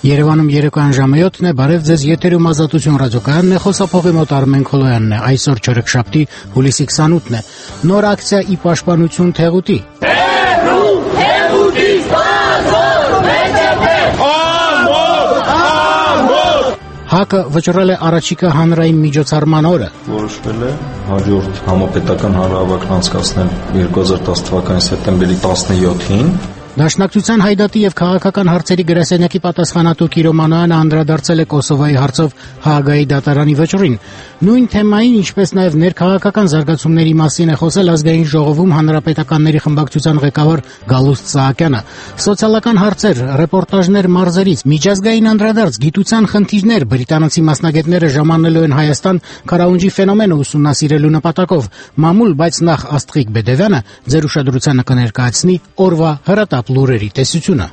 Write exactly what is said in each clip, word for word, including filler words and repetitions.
Երևանում երեկոյան ժամը յոթն է, բարև ձեզ, եթերում Ազատություն ռադիոկայանն է, խոսափողի մոտ Արմեն Քոլոյանն է, այսօր չորեքշաբթի հուլիսի քսանութն է, նոր ակցիա ի պաշտպանություն Թեղուտի։ Թեղուտ, Թեղուտի, բազոր, մեծեպետ, ամոթ, ամոթ։ ՀԱԿ-ը վճռել է առաջիկա հանրային միջոցառման օրը։ Որոշվել է հաջորդ համապետական հանրահավաքն անցկացնել երկու հազար տասը թվականի սեպտեմբերի տասնյոթին։ Դաշնակցության հայդատի եւ քաղաքական հարցերի գրասենյակի պատասխանատու Կիրո Մանոյանը անդրադարձել է Կոսովոյի հարցով Հաագայի դատարանի վճռին։ Նույն թեմային, ինչպես նաեւ ներքաղաքական զարգացումների մասին է խոսել ազգային ժողովում հանրապետականների խմբակցության ղեկավար Գալուստ Սահակյանը։ Սոցիալական հարցեր, ռեպորտաժներ մարզերից, միջազգային անդրադարձ, գիտության խնդիրներ բրիտանացի մասնագետները ժամանելու են Հայաստան Քարաունջի ֆենոմենը ուսումնասիրելու նպատակով։ Մամուլ, բայց նախ Աստղիկ Բեդևյանը ձեր ուշադրությանը կներկայացնի օրվա հրատապ լուրերի տեսությունը։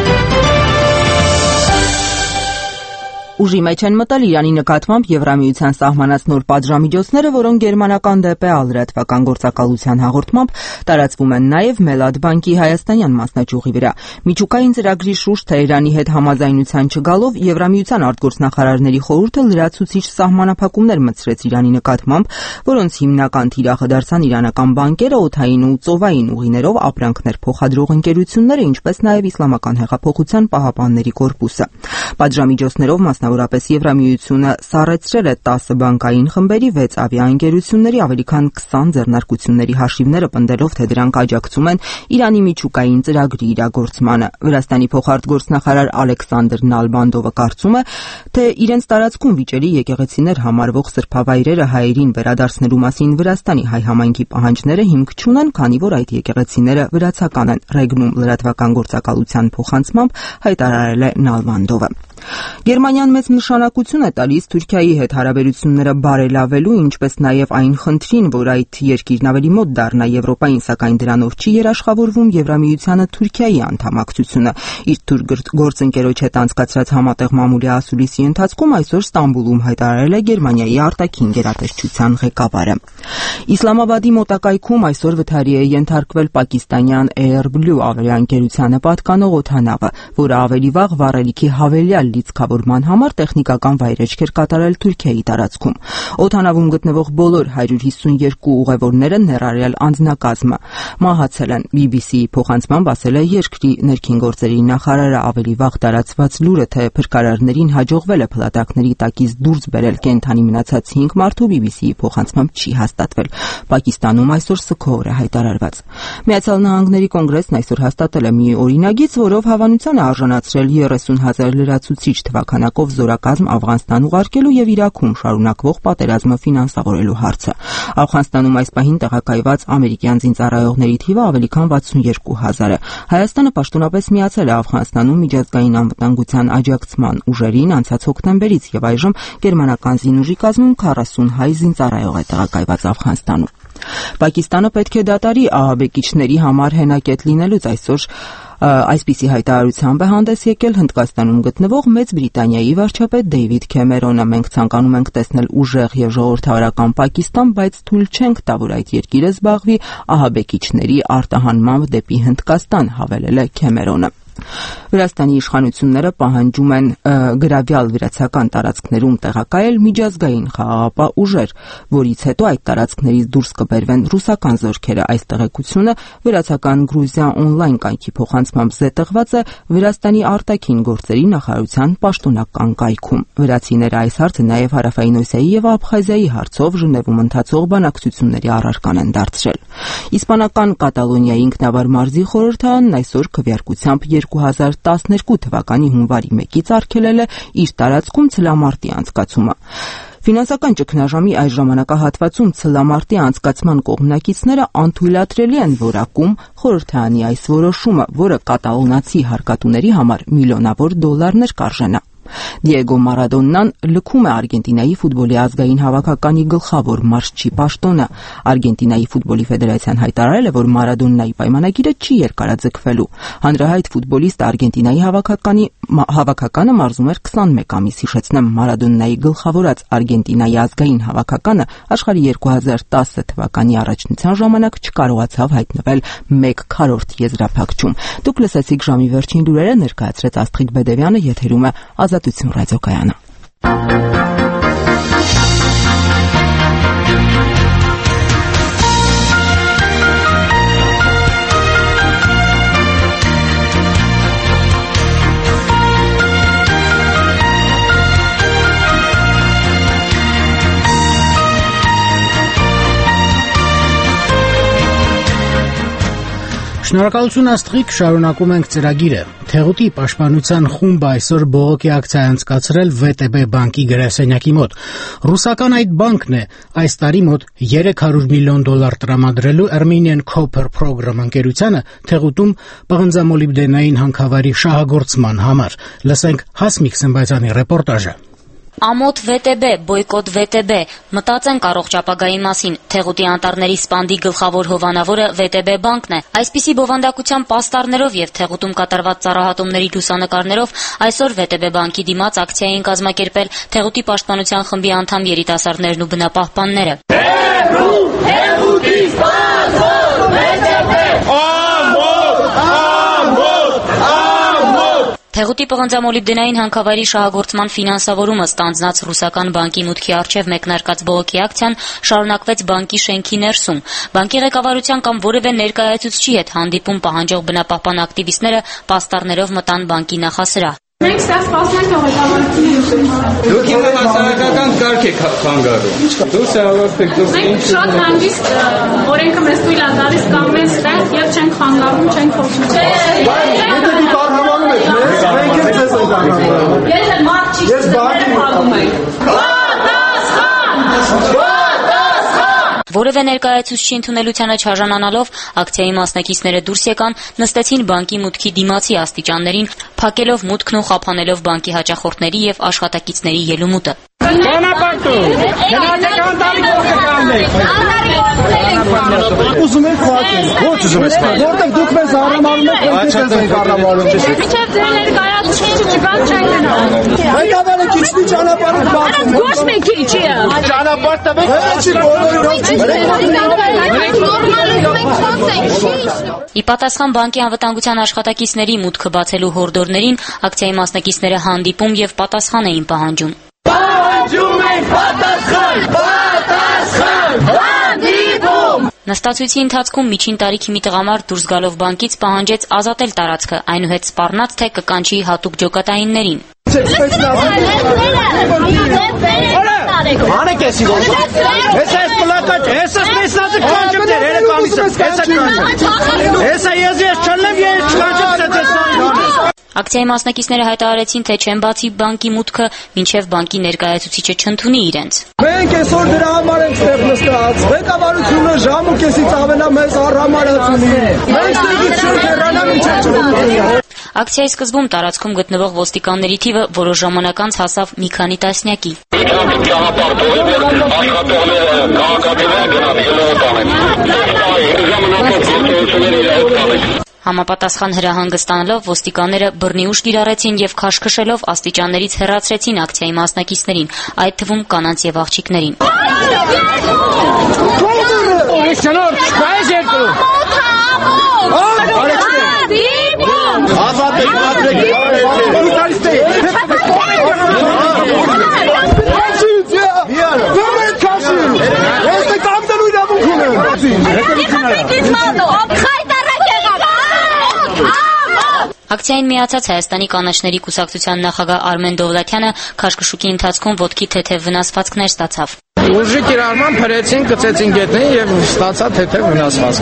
Ուժի մեջ են մտել Իրանի նկատմամբ Եվրամիության սահմանած նոր պատժամիջոցները, որոնք գերմանական դե պե լրատվական գործակալության հաղորդմամբ տարածվում են նաև Մելադ բանկի հայաստանյան մասնաճյուղի վրա։ Միջուկային ծրագրի շուրջ Թեհրանի հետ համաձայնության չգալով Եվրամիության արտգործնախարարների խորհուրդը լրացուցիչ սահմանափակումներ մտցրեց Իրանի նկատմամբ, որոնց հիմնական թիրախը դարձան իրանական բանկերը, օդային ու ծովային ուղիներով ապրանքներ փոխադրող ընկերությունները, ինչպես նաև Իսլամական հեղափոխության պահապանների կորպուսը։ Պատժամիջոցներով Մասնավորապես Եվրամիությունը սառեցրել է տասը բանկային խմբերի, վեց ավիաընկերությունների, ավելի քան քսան ձեռնարկությունների հաշիվները պնդելով, թե դրանք աջակցում են Իրանի միջուկային ծրագրի իրագործմանը։ Վրաստանի փոխարտգործնախարար Ալեքսանդր Նալբանդովը կարծում է, թե իրենց տարածքում վիճելի եկեղեցիներ համարվող սրբավայրերը հայերին վերադարձնելու մասին Վրաստանի հայ համայնքի պահանջները հիմք չունեն, քանի որ այդ եկեղեցիները վրացական են, Ռեգնում լրատվական գործակալության փոխանցմամբ հայտարարել է Նալբանդովը։ Գերմանիան մեծ նշանակություն է տալիս Թուրքիայի հետ հարաբերությունները բարելավելու, ինչպես նաև այն խնդրին, որ այդ երկիրն ավելի մոտ դառնա Եվրոպային, սակայն դրանով չի երաշխավորվում Եվրամիությանը Թուրքիայի անդամակցությունը։ Իր թուրք գործընկերոջ հետ անցկացրած համատեղ մամուլի ասուլիսի ընթացքում այսօր Ստամբուլում հայտարարել է Գերմանիայի արտաքին գերատեսչության ղեկավարը։ Իսլամաբադի մոտակայքում այսօր վթարի է ենթարկվել պակիստանյան Air Blue ավիաընկերությանը պատկանող օդանավը, որը ավելի վաղ վառելիքի հավելյալ լիցքավորման համար տեխնիկական վայրեջք էր կատարել Թուրքիայի տարածքում։ Օդանավում գտնվող բոլոր հարյուր հիսունյոթ ուղևորները, ներառյալ անձնակազմը, մահացել են։ բի բի սի-ի փոխանցմամբ ասել է երկրի ներքին գործերի նախարարը։ Ավելի վաղ տարածված լուրը, թե փրկարարներին հաջողվել է փլատակների տակից դուրս բերել կենդանի մնացած հինգ մարդու, բի բի սի-ի փոխանցմամբ չի հաստատվել։ Պակիստանում այսօր սգո օր է հայտարարված։ Միացյալ Նահանգների կոնգրեսն այսօր հաստատել է մի օրինագիծ, որով հավանության է արժանացրել երեսուն հազար լրացուցիչ թվականակով զորակազմ Աֆղանստան ուղարկելու եւ Իրաքում շարունակվող պատերազմը ֆինանսավորելու հարցը։ Աֆղանստանում այս պահին տեղակայված ամերիկյան զինծառայողների թիվը ավելի քան վաթսունյոթ հազար է։ Հայաստանը պաշտոնապես միացել է Աֆղանստանում միջազգային անվտանգության աջակցման ուժերին անցած հոկտեմբերից եւ այժմ գերմանական զինուժի կազմում քառասուն հայ զինծառայող է տեղակայված Աֆղանստանում։ Պակիստանը պետք է դատարի ահաբեկիչների համար հենակետ լինելուց այսօր այսպիսի հայտարարությամբ է հանդես եկել Հնդկաստանում գտնվող Մեծ Բրիտանիայի վարչապետ Դեյվիդ Քեմերոնը։ Մենք ցանկանում ենք տեսնել ուժեղ եւ ժողովրդավարական Պակիստան, բայց թույլ չենք տա, որ այդ երկիրը զբաղվի ահաբեկիչների արտահանմամբ դեպի Հնդկաստան, հավելել է Քեմերոնը։ Վրաստանի իշխանությունները պահանջում են գրավյալ վրացական տարածքներում տեղակայել միջազգային խաղաղապահ ուժեր, որից հետո այդ տարածքներից դուրս կբերվեն ռուսական զորքերը։ Այս տեղեկությունը վրացական Գրուզիա օնլայն կայքի փոխանցմամբ զետեղված է Վրաստանի արտաքին գործերի նախարարության պաշտոնական կայքում։ Վրացիները այս հարցը նաև Հարավային Օսիայի եւ Աբխազիայի հարցով Ժնևում ընթացող բանակցությունների առարկան են դարձրել։ Իսպանական Կատալոնիայի ինքնավար մարզի խորհրդարանն այսօր քվեարկությամբ երկու հազար տասներկու թվականի հունվարի մեկից արգելել է իր տարածքում ցլամարտի անցկացումը։ Ֆինանսական ճգնաժամի այս ժամանակահատվածում ցլամարտի անցկացման կողմնակիցները անթույլատրելի են որակում խորհրդարանի այս որոշումը, որը կատալոնացի հարկատուների համար միլիոնավոր դոլարներ կարժենա։ Դիեգո Մարադոննան լքում է Արգենտինայի ֆուտբոլի ազգային հավաքականի գլխավոր մարզչի պաշտոնը։ Արգենտինայի ֆուտբոլի ֆեդերացիան հայտարարել է, որ Մարադոննայի պայմանագիրը չի երկարաձգվելու։ Հանրահայտ ֆուտբոլիստ Արգենտինայի հավաքականի հավաքականը մարզում էր քսանմեկ ամիս, հիշեցնեմ, Մարադոննայի գլխավորած Արգենտինայի ազգային հավաքականը աշխարհի երկու հազար տասը թվականի առաջնության ժամանակ չկարողացավ հայտնվել մեկ քառորդ եզրափակչում։ Դուք լսեցիք ժամի վերջին լուրերը, ներկայացրեց Աստղիկ Բեդևյանը, եթերում է Ազատություն ռադիոկայանը։ Շնորհակալություն Աստղիկ, շարունակում ենք ծրագիրը։ Թեղուտի պաշտպանության խումբը այսօր բողոքի ակցիա անցկացրել վե տե բե բանկի գրասենյակի մոտ։ Ռուսական այդ բանկն է այս տարի մոտ երեք հարյուր միլիոն դոլար տրամադրելու Armenian Copper Program ընկերությանը Թեղուտում պղնձամոլիբդենային հանքավայրի շահագործման համար։ Լսենք Հասմիկ Սմբայցյանի ռեպորտաժը։ Ամոթ վե տե բե, բոյկոտ վե տե բե, մտածենք առողջ ապագայի մասին։ Թեղուտի անտառների սպանդի գլխավոր հովանավորը վե տե բե բանկն է։ Այսպիսի բովանդակության պաստառներով եւ Թեղուտում կատարված ծառահատումների լուսանկարներով այսօր վե տե բե բանկի դիմաց ակցիա էին կազմակերպել Թեղուտի պաշտպանության խմբի անդամ երիտասարդներն ու բնապահպանները։ Թեղուտի սպանող վե տե բե, ամոթ, ամոթ, ամոթ։ Թեղուտի պղնձամոլիբդենային հանքավայրի շահագործման ֆինանսավորումը ստանձնած ռուսական բանկի մուտքի առջև մեկնարկած բողոքի ակցիան շարունակվեց բանկի շենքի ներսում։ Բանկի ղեկավարության կամ որևէ ներկայացուցչի հետ հանդիպում պահանջող բնապահպան ակտիվիստները պաստառներով մտան բանկի նախասրահ։ Մենք սա սպասում ենք ողջավորությունը։ Դուք իմ հասարակական կարգ եք խանգարում։ Դուք հավաքեք, դուք Մենք շատ հանգիստ օրենքը մեզ թույլ է տալիս կամ մեզ տեղ եւ չենք խանգարում, չենք խոսում։ Եթե դուք արհամանում եք մեզ, մենք էլ ձեզ ենք արհամանում։ Եթե մարդ չի, Ես բանկի փակում ենք։ Որևէ ներկայացուցչի ընդունելությանը չարժանանալով ակցիայի մասնակիցները դուրս եկան, նստեցին բանկի մուտքի դիմացի աստիճաններին, փակելով մուտքն ու խափանելով բանկի հաճախորդների եւ աշխատակիցների ելումուտը։ Ուզում եք խաղալ։ Ոչ ուզում եք խաղալ։ Որտեղ դուք մեզ արհամանում եք, մենք ձեզ ենք արհամանում։ Մինչև ձեր ներկայացուցիչը չգան չենք գնալ։ Ղեկավարը քիչնի ճանապարհը բացում։ Ոչ մեկ քիչի է։ Ճանապարհ տվեք։ Չի Ի պատասխան բանկի անվտանգության աշխատակիցների մուտքը բացելու հորդորներին ակցիայի մասնակիցները հանդիպում եւ պատասխան էին պահանջում։ Պահանջում ենք պատասխան, պատասխան, հանդիպում։ Նստացույցի ընթացքում միջին տարիքի մի տղամարդ դուրս գալով բանկից պահանջեց ազատել տարածքը, այնուհետ սպառնաց, թե կկանչի հատուկ ջոկատայիններին։ Անեք էսի ոնց։ Հեսա էս պլակաչ, հեսա սպեսնացը կանչեմ դեր, հերը կամիս է, հեսա կանչեմ։ Հեսա ես ես չլեմ, ես չկանչեմ սեցեսան։ Ակցիայի մասնակիցները հայտարարեցին, թե չեն բացի բանկի մուտքը, մինչև բանկի ներկայացուցիչը չընդունի իրենց։ Մենք այսօր դրա համար ենք ստեղ նստած։ Ղեկավարությունը ժամ ու կեսից ավելա մեզ առհամարած ունի։ Մենք ստեղից չենք հեռանա մինչև չընդունենք։ Ակցիայի սկզբում տարածքում գտնվող ոստիկանների թիվը որոշ ժամանակ անց հասավ մի քանի տասնյակի։ Համապատասխան հրահանգ ստանալով ոստիկանները բռնի ուժ կիրառեցին եւ քաշքշելով աստիճաններից հեռացրեցին ակցիայի մասնակիցներին, այդ թվում կանանց եւ աղջիկներին։ Ակցիային միացած Հայաստանի կանաչների կուսակցության նախագահ Արմեն Դովլաթյանը քաշքշուկի ընթացքում ոտքի թեթև վնասվածքներ ստացավ։ Ուժի կիրառման փրեցին, կծեցին գետնին եւ ստացա թեթև վնասվածքներ։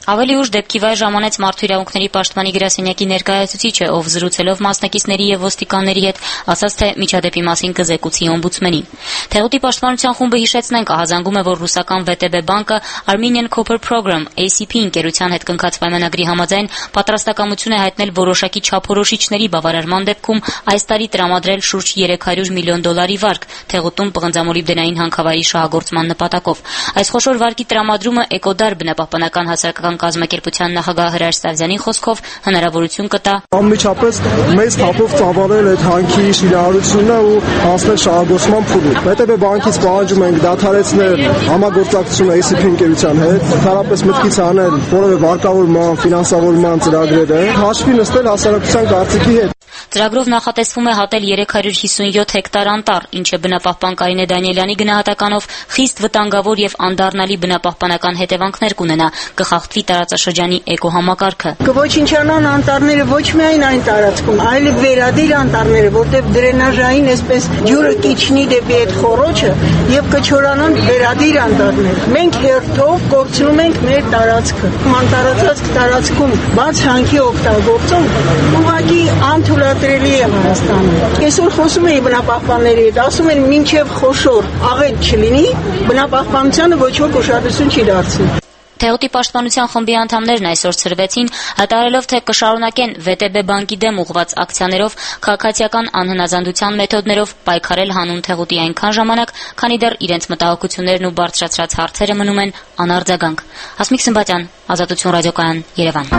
Ավելի ուշ դեպքի վայր ժամանեց Մարդու իրավունքների պաշտպանի գրասենյակի ներկայացուցիչը, ով զրուցելով մասնակիցների եւ ոստիկանների հետ, ասաց, թե միջադեպի մասին կզեկուցի օմբուդսմենին։ Թեղուտի պաշտպանության խումբը հիշեցնենք ահազանգում է, որ ռուսական վե տե բե բանկը Armenian Copper Program A C P ընկերության հետ կնքած պայմանագրի համաձայն պատրաստակամություն է հայտնել որոշակի չափորոշիչների բավարարման դեպքում այս տարի տրամադրել շուրջ երեք հարյուր միլիոն դոլարի վարկ թեղուտում պղնձամոլիբդենային հանքավայրի շահագործման նպատակով։ Այս խոշոր վարկի տրամադրումը Էկոդար բնապահպանական հասարակական կազմակերպության նախագահ Հրաշ Սավզյանի խոսքով հնարավորություն կտա անմիջապես մեծ թափով ծավալել այդ հանքի շինարարությունը ու հասնել շահագործման փուլի։ վե տե բե բանկից պահանջում ենք դադարեցնել համագործակցությունը A C P ընկերության հետ, ընդհանրապես մտքից անել որևէ վարկավորման, ֆինանսավորման ծրագրերը, հաշվի նստել հասարակության կարծիքի հետ։ Ծրագրով նախատեսվում է հատել երեք հարյուր հիսունյոթ հեկտար անտառ, ինչը բնապահպան Կարինե Դանիելյանի գնահատականով խիստ վտանգավոր եւ անդառնալի բնապահպանական հետևանքներ կունենա, կխախտվի տարածաշրջանի էկոհամակարգը։ Կոչինչանան անտառները ոչ միայն այն տարածքում, այլև վերադիր անտառները, որտեղ դրենաժային այսպես ջուրը կիչնի դեպի այդ խոռոչը եւ կչորանան վերադիր անտառներ։ Մենք հերթով կորցնում ենք մեր տարածքը։ Անտառացած տարածքում բաց հանքի օգտագործում ուղղակի անթույլատրելի է Հայաստանում։ Այսօր խոսում էի բնապահպանների հետ, ասում են մինչև խոշոր աղետ չլինի, բնապահպանությանը ոչ ոք ուշադրություն չի դարձնի։ Թեղուտի պաշտպանության խմբի անդամներն այսօր ցրվեցին, հայտարարելով, թե կշարունակեն վե տե բե բանկի դեմ ուղղված ակցիաներով քաղաքացիական անհնազանդության մեթոդներով պայքարել հանուն թեղուտի այնքան ժամանակ, քանի դեռ իրենց մտահոգություններն ու բարձրացրած հարցերը մնում են անարձագանք։ Հասմիկ Սմբատյան, Ազատություն ռադիոկայան, Երևան։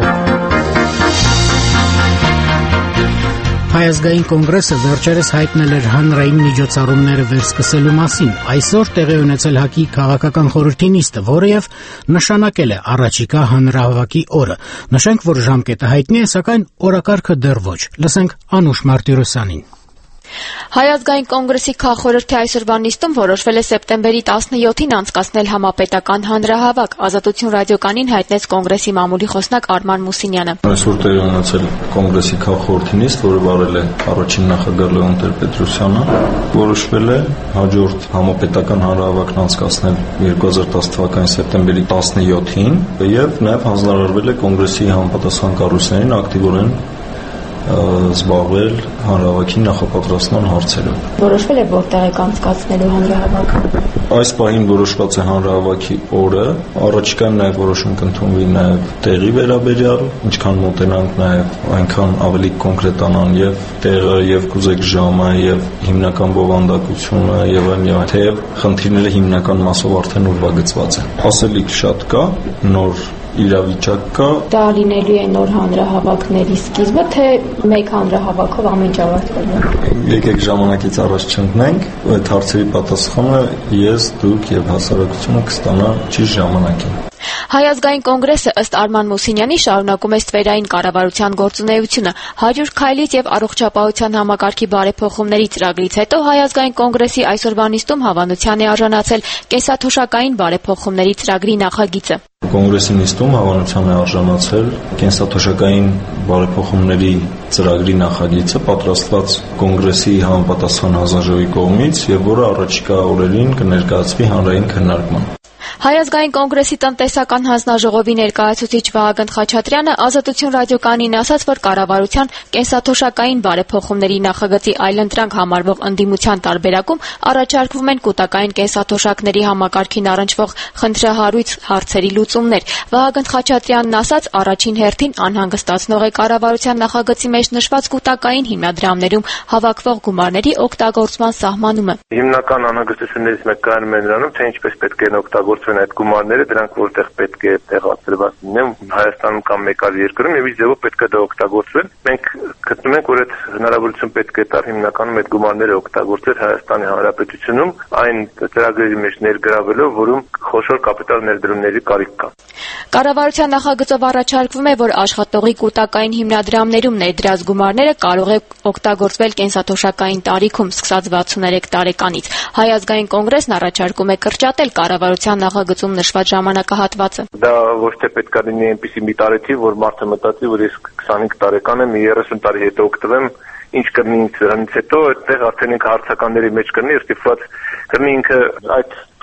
Հայազգային կոնգրեսը վերջերս հայտնել էր հանրային միջոցառումները վերսկսելու մասին։ Այսօր տեղի ունեցել ՀԱԿ-ի քաղաքական խորհրդի նիստը, որը եւ նշանակել է առաջիկա հանրահավաքի օրը։ Նշենք, որ ժամկետը հայտնի է, սակայն օրակարգը դեռ ոչ։ Լսենք Անուշ Մարտիրոսյանին։ Հայազգային կոնգրեսի քաղխորհրդի այսօրվա նիստում որոշվել է սեպտեմբերի տասնյոթին անցկացնել համապետական հանրահավաք։ Ազատություն ռադիոկանին հայտնեց կոնգրեսի մամուլի խոսնակ Արման Մուսինյանը։ Այսօր տեղի ունեցել կոնգրեսի քաղխորհրդի նիստ, որը վարել է առաջին նախագահ Լեոն Տեր-Պետրոսյանը, որոշվել է հաջորդ համապետական հանրահավաքն անցկացնել երկու հազար տասը թվականի սեպտեմբերի տասնյոթին եւ նաեւ հանձնարարվել է կոնգրեսի համապատասխան կառույցներին ակտիվորեն զբաղվել հանրահավաքի նախապատրաստման հարցերով։ Որոշվել է որտեղ է անցկացնելու հանրահավաքը։ Այս պահին որոշված է հանրահավաքի օրը, առաջիկայում նաև որոշում կընդունվի նաև տեղի վերաբերյալ, ինչքան մոտենանք նաև այնքան ավելի կոնկրետանան եւ տեղը եւ կուզեք ժամը եւ հիմնական բովանդակությունը եւ այլն եւ այլն, թեև խնդիրները հիմնական մասով արդեն ուրվագծված են։ Ասելիք շատ կա, նոր իրավիճակ կա։ Դա լինելու է նոր հանրահավաքների սկիզբը, թե մեկ հանրահավաքով ամեն ինչ ավարտվելու է։ Եկեք ժամանակից առաջ չընկնենք, այդ հարցերի պատասխանը ես, դուք եւ հասարակությունը կստանա ճիշտ ժամանակին։ Հայազգային կոնգրեսը ըստ Արման Մուսինյանի շարունակում է ստվերային կառավարության գործունեությունը։ հարյուր քայլից եւ առողջապահության համակարգի բարեփոխումների ծրագրից հետո Հայազգային կոնգրեսի այսօրվա նիստում հավանության է արժանացել կենսաթոշակային բարեփոխումների ծրագրի նախագիծը։ Կոնգրեսի նիստում հավանության է արժանացել կենսաթոշակային բարեփոխումների ծրագրի նախագիծը, պատրաստված կոնգրեսի համապատասխան հանձնաժողովի կողմից եւ որը առաջիկա օրերին կներկայացվի հանրային քննարկման։ Հայազգային կոնգրեսի տնտեսական հանձնաժողովի ներկայացուցիչ Վահագն Խաչատրյանը Ազատություն ռադիոկանին ասաց, որ կառավարության կենսաթոշակային բարեփոխումների նախագծի այլընտրանք համարվող ընդդիմության տարբերակում առաջարկվում են կൂട്ടակային կենսաթոշակների համակարգին առնչվող խնդրահարույց հարցերի լուծումներ։ Վահագն Խաչատրյանն ասաց, առաջին հերթին անհանգստացնող է կառավարության նախագծի մեջ նշված կൂട്ടակային հիմնադրամներում հավաքվող գումարների օգտագործման սահմանումը։ Հիմնական անհանգստություններից մեկը կայանում է նրանում, թե ինչպես պետք է օգտագործվեն այդ գումարները, դրանք որտեղ պետք է տեղադրված լինեն Հայաստանում կամ մեկ այլ երկրում եւ ինչ ձևով պետք է դա օգտագործվեն։ Մենք գտնում ենք, որ այդ հնարավորություն պետք է տար հիմնականում այդ գումարները օգտագործել Հայաստանի Հանրապետությունում այն ծրագրերի մեջ ներգրավելով, որում խոշոր կապիտալ ներդրումների կարիք կա։ Կառավարության նախագծով առաջարկվում է, որ աշխատողի կൂട്ടակային հիմնադրամներում ներդրած գումարները կարող է օգտագործվել կենսաթոշակային տարիքում սկսած վաթսուներեք տարեկանից։ Հայազգային կոնգրեսն առաջարկում է կրճատել կառավարության նախագծում նշված ժամանակահատվածը։ Դա ոչ թե պետք է լինի այնպիսի մի տարեթիվ, որ մարդը մտածի, որ ես քսանհինգ տարեկան եմ, երեսուն տարի հետո օգտվեմ, ինչ կլինի դրանից հետո, այդտեղ արդեն ինքը հարցականների մեջ կլինի, ստիպված կլինի ինքը այդ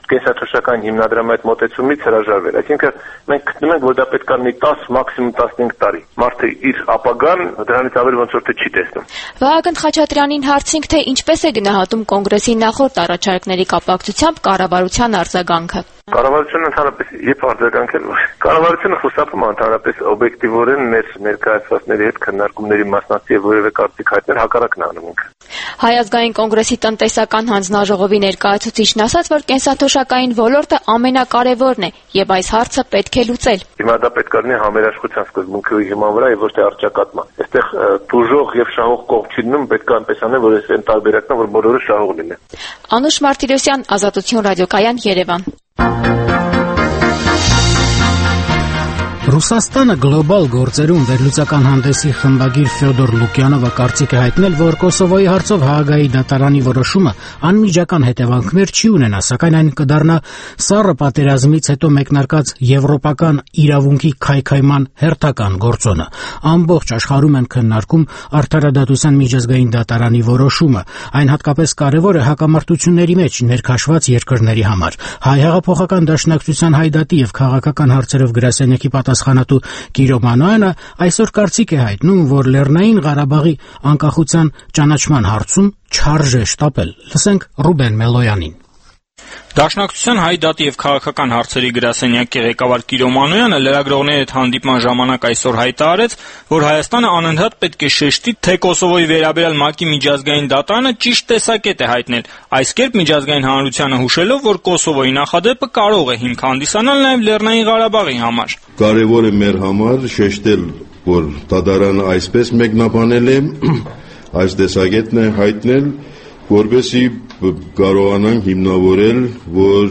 կենսաթոշակային հիմնադրամի այդ մոտեցումից հրաժարվել։ Այսինքն մենք գտնում ենք, որ դա պետք է լինի տաս, մաքսիմում տասնհինգ տարի։ Մարդը իր ապագան դրանից ավելի ոնց որ թե չի տեսնում։ Վահագն Խաչատրյանին հարցինք, թե ինչպես է գնահատում կոնգրեսի նախորդ առաջարկների կապակցությամբ կառավարության արձագանքը։ Կառավարությունը ընդհանրապես երբ արձագանքել, կառավարությունը խուսափում է ընդհանրապես օբյեկտիվորեն մեր ներկայացվածների հետ քննարկումների մասնակցել եւ որևէ կարծիք հայտնել, հակառակն անում ենք։ Հայ ազգային կոնգրեսի տնտեսական հանձնաժողովի ներկայացուցիչն ասաց, որ կենսաթոշակային ոլորտը ամենակարևորն է եւ այս հարցը պետք է լուծել։ Հիմա դա պետք է լինի համերաշխության սկզբունքերի հիման վրա եւ ոչ թե առճակատման։ Այստեղ տուժող եւ շահող կողմ չի լինում, պետք է այնպես անել, որ այս այն տարբերակն է, որ բոլորը շահող լինեն։ Անուշ Մարտիրոսյան, Ազատություն ռադիոկայան, Երևան։ Ռուսաստանը գլոբալ գործերում վերլուծական հանդեսի խմբագիր Ֆյոդոր Լուկյանովը կարծիք է հայտնել, որ Կոսովոյի հարցով Հաագայի դատարանի որոշումը անմիջական հետևանքներ չի ունենա, սակայն այն կդառնա սառը պատերազմից հետո մեկնարկած եվրոպական իրավունքի քայքայման հերթական գործոնը։ Ամբողջ աշխարհում են քննարկում արդարադատության միջազգային դատարանի որոշումը։ Այն հատկապես կարևոր է հակամարտությունների մեջ ներքաշված երկրների համար։ Հայ հեղափոխական դաշնակցության հայդատի եւ քաղաքական հարցերով գրասենյակի պատասխանատու Կիրո Մանոյանը այսօր կարծիք է հայտնում, որ Լեռնային Ղարաբաղի անկախության ճանաչման հարցում չարժե շտապել։ Լսենք Ռուբեն Մելոյանին։ Դաշնակցության հայդատի եւ քաղաքական հարցերի գրասենյակի ղեկավար Կիրո Մանոյանը լրագրողների հետ հանդիպման ժամանակ այսօր հայտարարեց, որ Հայաստանը անընդհատ պետք է շեշտի, թե Կոսովոյի վերաբերյալ ՄԱԿ-ի միջազգային դատարանը ճիշտ տեսակետ է հայտնել։ Այս կերպ միջազգային հանրությանը հուշելով, որ Կոսովոյի նախադեպը կարող է հիմք հանդիսանալ նաեւ Լեռնային Ղարաբաղի համար։ Կարևոր է մեր համար շեշտել, որ դատարանը այսպես մեկնաբանել է, այս տեսակետն է հայտնել, որովհետեւ կարողանանք հիմնավորել, որ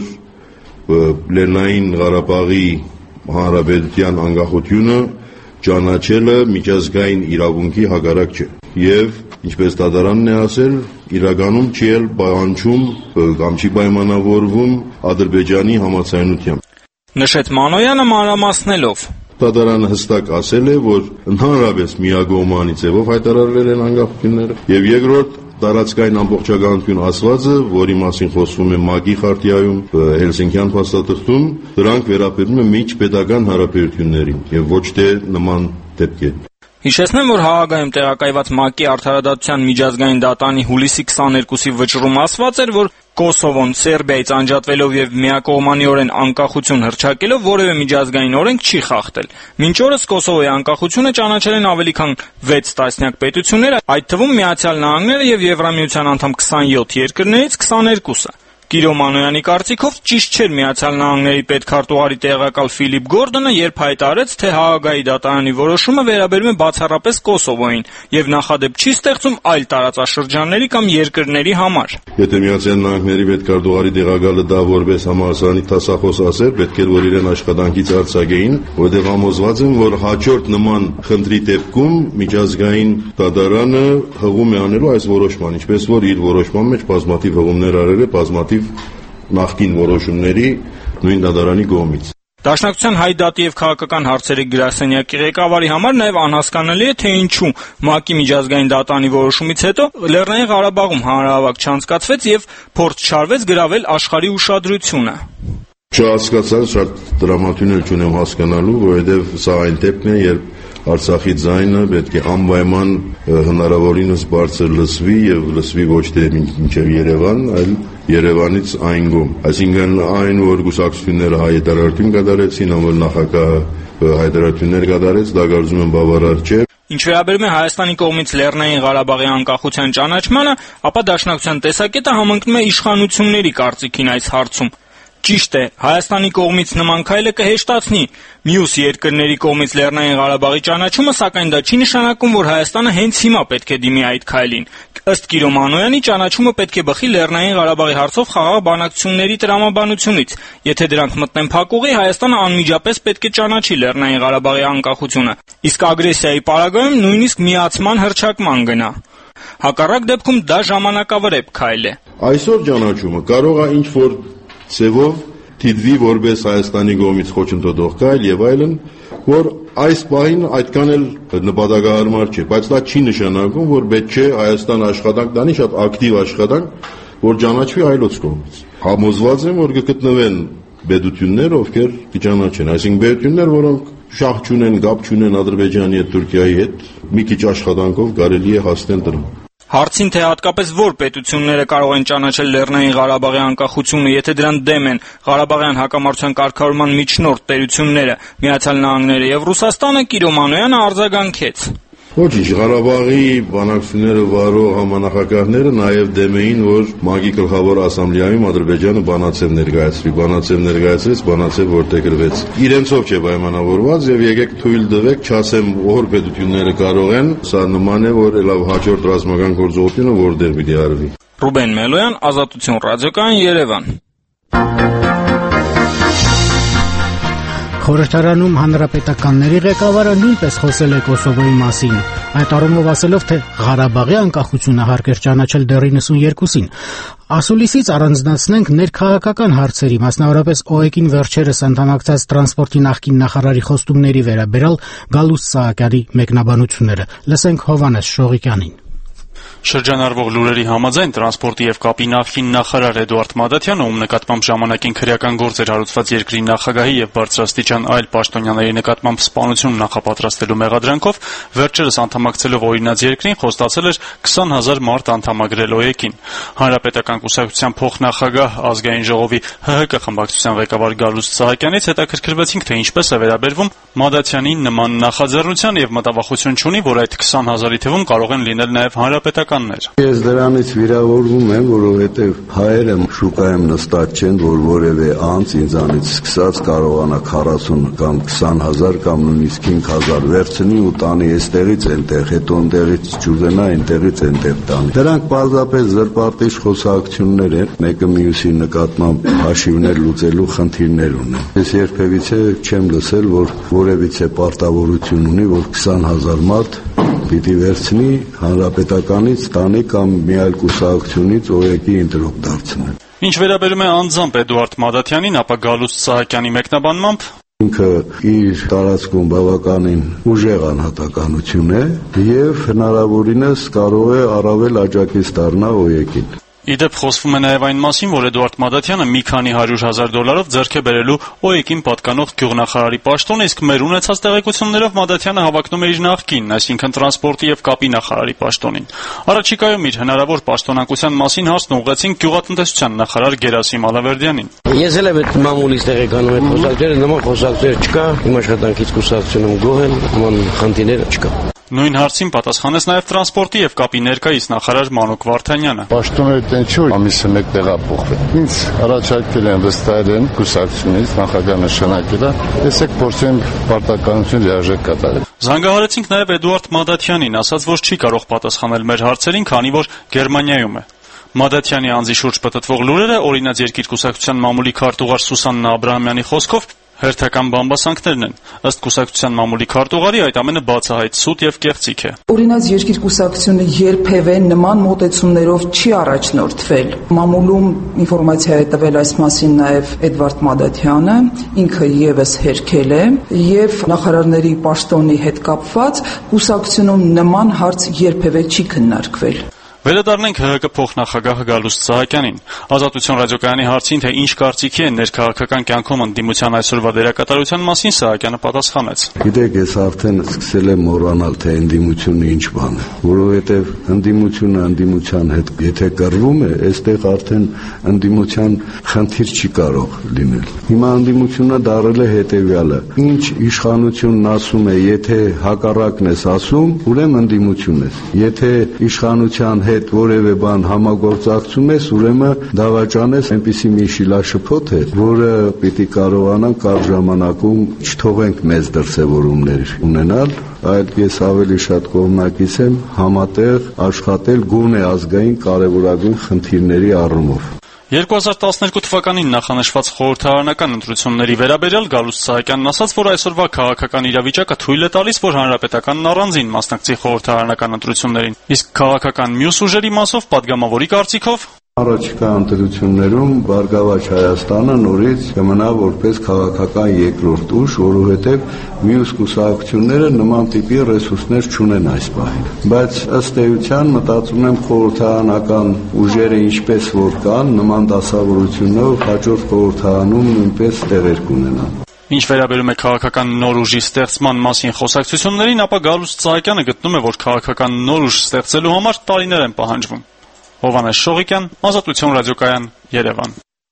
Լեռնային Ղարաբաղի Հանրապետության անկախությունը ճանաչելը միջազգային իրավունքի հակառակ չէ։ Եվ ինչպես դատարանն է ասել, իրականում չի էլ պահանջում կամ չի պայմանավորվում Ադրբեջանի համաձայնությամբ։ Նշեց Մանոյանը մանրամասնելով. Դատարանը հստակ ասել է, որ ընդհանրապես միակողմանի ձևով հայտարարվել են անկախությունները, եւ երկրորդ տարածքային ամբողջականություն ասվածը, որի մասին խոսվում է ՄԱԿ-ի խարտիայում, Հելսինկյան փաստաթղթում, դրանք վերաբերում են միջպետական հարաբերություններին եւ ոչ թե նման դեպքեր։ Հիշեցնեմ, որ Հաագայում տեղակայված ՄԱԿ-ի արդարադատության միջազգային դատարանի հուլիսի քսաներկուսի վճռում ասված էր, որ Կոսովոն Սերբիայից անջատվելով եւ միակողմանիորեն անկախություն հռչակելով որևէ միջազգային օրենք չի խախտել։ Մինչ օրս Կոսովոյի անկախությունը ճանաչել են ավելի քան վեց տասնյակ պետություններ, այդ թվում Միացյալ Նահանգները եւ Եվրամիության անդամ քսանյոթ երկրներից քսաներկուսը։ Կիրո Մանոյանի կարծիքով ճիշտ չէր Միացյալ Նահանգների պետքարտուղարի տեղակալ Ֆիլիպ Գորդոնը, երբ հայտարարեց, թե Հաագայի դատարանի որոշումը վերաբերում է բացառապես Կոսովոյին եւ նախադեպ չի ստեղծում այլ տարածաշրջանների կամ երկրների համար։ Եթե Միացյալ Նահանգների պետքարտուղարի տեղակալը դա որպես համալսարանի տասախոս ասեր, պետք է որ իրեն աշխատանքից արձակեին, որտեղ համոզված եմ, որ հաջորդ նման խնդրի դեպքում միջազգային դատարանը հղում է անելու այս որոշման, ինչպես որ իր որոշման մեջ բազմաթիվ հղումներ արել է, բազմաթիվ նախկին որոշումների նույն դատարանի կողմից։ Դաշնակցության հայդատի եւ քաղաքական հարցերի գրասենյակի ղեկավարի համար նաեւ անհասկանալի է, թե ինչու ՄԱԿ-ի միջազգային դատարանի որոշումից հետո Լեռնային Ղարաբաղում հանրահավաք չանցկացվեց եւ փորձ չարվեց գրավել աշխարհի ուշադրությունը։ Չհասկացա, շատ դրամատուրգ չունեմ հասկանալու, որովհետեւ սա այն դեպքն է, երբ Արցախի ձայնը պետք է անպայման հնարավորինս բարձր լսվի եւ լսվի ոչ թե մինչեւ Երևան, այլ Երևանից այն կողմ։ Այսինքն այն որ գուսակցությունները հայտարարություն կատարեցին, որ նախագահը հայտարարություններ կատարեց, դա կարծում եմ բավարար չէ։ Ինչ վերաբերում է Հայաստանի կողմից Լեռնային Ղարաբաղի անկախության ճանաչմանը, ապա Դաշնակցության տեսակետը համընկնում է իշխանությունների կարծիքին այս հարցում։ Ճիշտ է, Հայաստանի կողմից նման քայլը կհեշտացնի մյուս երկրների կողմից Լեռնային Ղարաբաղի ճանաչումը, սակայն դա չի նշանակում, որ Հայաստանը հենց հիմա պետք է դիմի այդ քայլին։ Ըստ Կիրո Մանոյանի, ճանաչումը պետք է բխի Լեռնային Ղարաբաղի հարցով խաղաղ բանակցությունների տրամաբանությունից։ Եթե դրանք մտնեն փակուղի, Հայաստանը անմիջապես պետք է ճանաչի Լեռնային Ղարաբաղի անկախությունը, իսկ ագրեսիայի պարագայում նույնիսկ միացման հռչակման գնա։ Հակառակ դեպքում դա ժամանակավրեպ քայլ է։ Այսօր ճանաչումը կարող է ինչ որ ծևով դիտվի որպես Հայաստանի կողմից խոչընդոտող քայլ եւ այլն, որ այս բանին այդքան էլ նպատակահարմար չէ, բայց դա չի նշանակում, որ պետք չէ Հայաստան աշխատանք տանի, շատ ակտիվ աշխատանք, որ ճանաչվի այլոց կողմից։ Համոզված եմ, որ կգտնվեն բեդություններ, ովքեր կճանաչեն, այսինքն բեդություններ, որոնք շահ չունեն, գապ չունեն Ադրբեջանի հետ, Թուրքիայի հետ, մի քիչ աշխատանքով կարելի է հասնել դրան։ Հարցին, թե հատկապես որ պետությունները կարող են ճանաչել Լեռնային Ղարաբաղի անկախությունը, եթե դրան դեմ են Ղարաբաղյան հակամարտության կարգավորման միջնորդ տերությունները, Միացյալ Նահանգները եւ Ռուսաստանը, Կիրո Մանոյանը արձագանքեց. Ոչինչ, Ղարաբաղի բանակցությունները վարող համանախագահները նաև դեմ էին, որ ՄԱԿ-ի գլխավոր ասամբլեայում Ադրբեջանը բանացև ներկայացվի, բանացև ներկայացրեց, բանացև որտեղ գրվեց։ Իրենցով չէ պայմանավորված եւ եկեք թույլ տվեք, չասեմ որ պետությունները կարող են, սա նման է, որ լավ հաջորդ ռազմական գործողությունը որտեղ պիտի արվի։ Ռուբեն Մելոյան, Ազատություն ռադիոկայան, Երևան։ Խորհրդարանում հանրապետականների ղեկավարը նույնպես խոսել է Կոսովոյի մասին, այդ առումով ասելով, թե Ղարաբաղի անկախությունը հարկ էր ճանաչել դեռ իննսունյերկուսին։ Ասուլիսից առանձնացնենք ներքաղաքական հարցերի, մասնավորապես ՕԵԿ-ին վերջերս անդամակցած տրանսպորտի նախկին նախարարի խոստումների վերաբերյալ Գալուստ Սահակյանի մեկնաբանությունները։ Լսենք Հովհաննես Շողիկյանին։ Շրջանառվող լուրերի համաձայն տրանսպորտի եւ կապի նախկին նախարար Էդուարդ Մադաթյանը, ում նկատմամբ ժամանակին քրեական գործեր հարուցված երկրի նախագահի եւ բարձրաստիճան այլ պաշտոնյաների նկատմամբ սպանություն նախապատրաստելու մեղադրանքով վերջերս անդամակցելով օրինաց երկրին խոստացել էր քսան հազար մարդ անդամագրել ՕԵԿ-ին։ Հանրապետական կուսակցության փոխնախագահ ազգային ժողովի ՀՀԿ խմբակցության ղեկավար Գալուստ Սահակյանից հետաքրքրվեցինք, թե ինչպես է վերաբերվում Մադաթյանին նման նախաձեռնության եւ մտավախություն չունի, որ այդ քսան հազարի թվում կարող են լինել նաեւ հանրապետականներ։ Ես դրանից վիրավորվում եմ, որովհետեւ հայերը շուկայում նստած չեն, որ որևէ անձ ինձանից սկսած կարողանա քառասուն կամ քսան հազար կամ նույնիսկ հինգ հազար վերցնի ու տանի այստեղից այնտեղ, հետո այնտեղից չուզենա այնտեղից այնտեղ տանի։ Դրանք պարզապես զրպարտիչ խոսակցություններ են, մեկը մյուսի նկատմամբ հաշիվներ լուծելու խնդիրներ ունեն։ Ես երբևիցե չեմ լսել, որ որևիցե պարտավորություն ունի, որ քսան հազար մարդ պիտի վերցնի հանրապետականից տանի կամ մի այլ կուսակցությունից ՕԵԿ-ի ընտրող դարձնել։ Ինչ վերաբերում է անձամբ Էդուարդ Մադաթյանին, ապա Գալուստ Սահակյանի մեկնաբանմամբ ինքը իր տարածքում բավականին ուժեղ անհատականություն է եւ հնարավորինս կարող է առավել աջակից դառնալ ՕԵԿ-ին։ Իդեպ խոսվում է նաև այն մասին, որ Էդուարդ Մադաթյանը մի քանի հարյուր հազար դոլարով ձեռք է բերելու ՕԵԿ-ին պատկանող գյուղնախարարի պաշտոնը, իսկ մեր ունեցած տեղեկություններով Մադաթյանը հավակնում է իր նախկինն, այսինքն տրանսպորտի եւ կապի նախարարի պաշտոնին։ Առաջիկայում իր հնարավոր պաշտոնակության մասին հարցն ուղղեցինք գյուղատնտեսության նախարար Գերասիմ Ալավերդյանին։ Ես էլ եմ մամուլից տեղեկանում եմ խոսակցությունները, նման խոսակցություններ չկա, իմ աշխատանքից կուսակցությունում գոհ եմ, նման խնդիրներ չկա։ Նույն հարցին պատասխանեց նաև տրանսպորտի եւ կապի ներկայիս նախարար Մանուկ Վարդանյանը։ Պաշտոնը տեն չէ, ամիսը մեկ տեղափոխվել։ Ինձ առաջարկել են վստահել նախագահությունից, նախագահ նշանակել է, տեսեք փորձենք պարտականություն լիարժեք կատարել։ Զանգահարեցինք նաև Էդուարդ Մադաթյանին, ասաց, որ չի կարող պատասխանել մեր հարցերին, քանի որ Գերմանիայում է։ Մադաթյանի անձի շուրջ պտտվող լուրերը օրինաց երկիր կուսակցության մամուլի քարտուղար Սուսաննա Աբրահամյանի խոսքով հերթական բամբասանքներն են։ Ըստ կուսակցության մամուլի քարտուղարի այդ ամենը բացահայտ սուտ եւ կեղծիք է։ Օրինաց երկիր կուսակցությունը երբևէ նման մոտեցումներով չի առաջնորդվել։ Մամուլում ինֆորմացիա է տվել այս մասին նաեւ Էդվարդ Մադաթյանը, ինքը եւս հերքել է եւ նախարարների պաշտոնի հետ կապված կուսակցությունում նման հարց երբևէ չի քննարկվել։ Վերադառնանք ՀՀԿ փոխնախագահ Գալուստ Սահակյանին։ Ազատություն ռադիոկայանի հարցին, թե ինչ կարծիքի են ներքաղաքական կյանքում ընդդիմության այսօրվա դերակատարության մասին, Սահակյանը պատասխանեց. Գիտեք, ես արդեն սկսել եմ մոռանալ, թե ընդդիմությունը ինչ բան է, որովհետև ընդդիմությունը ընդդիմության հետ եթե կռվում է, այստեղ արդեն ընդդիմության խնդիր չի կարող լինել։ Հիմա ընդդիմությունը դարել է հետևյալը. ինչ իշխանությունն ասում է, եթե հակառակն ես ասում, ուրեմն ընդդիմություն ես։ Եթե իշխանության հետ հետ որևէ բան համագործակցում ես, ուրեմն դավաճանես այնպիսի մի շիլաշփոթ է, որը պիտի կարողանան կարճ ժամանակում չթողենք մեծ դրսևորումներ ունենալ, այլ ես ավելի շատ կողմնակից եմ համատեղ աշխատել գոնե ազգային կարևորագույն խնդիրների առումով։ երկու հազար տասներկու թվականին նախանշված խորհրդարանական ընտրությունների վերաբերյալ Գալուստ Սահակյանն ասաց, որ այսօրվա քաղաքական իրավիճակը թույլ է տալիս, որ հանրապետականն առանձին մասնակցի խորհրդարանական ընտրություններին, իսկ քաղաքական մյուս ուժերի մասով պատգամավորի կարծիքով Առաջիկա ընտրություններում Բարգավաճ Հայաստանը նորից կմնա որպես քաղաքական երկրորդ ուժ, որովհետև մյուս կուսակցությունները նման տիպի ռեսուրսներ չունեն այս պահին։ Բայց ըստ էության մտածում եմ խորհրդարանական ուժերը ինչպես որ կան, նման դասավորությունով հաջորդ խորհրդարանում նույնպես տեղեր կունենան։ Ինչ վերաբերում է քաղաքական նոր ուժի ստեղծման մասին խոսակցություններին, ապա Գալուստ Սահակյանը գտնում է, որ քաղաքական նոր ուժ ստեղծելու համար տարիներ են պահանջվում։ Հովհաննես Շողիկյան, Ազատություն ռադիոկայան, Երևան։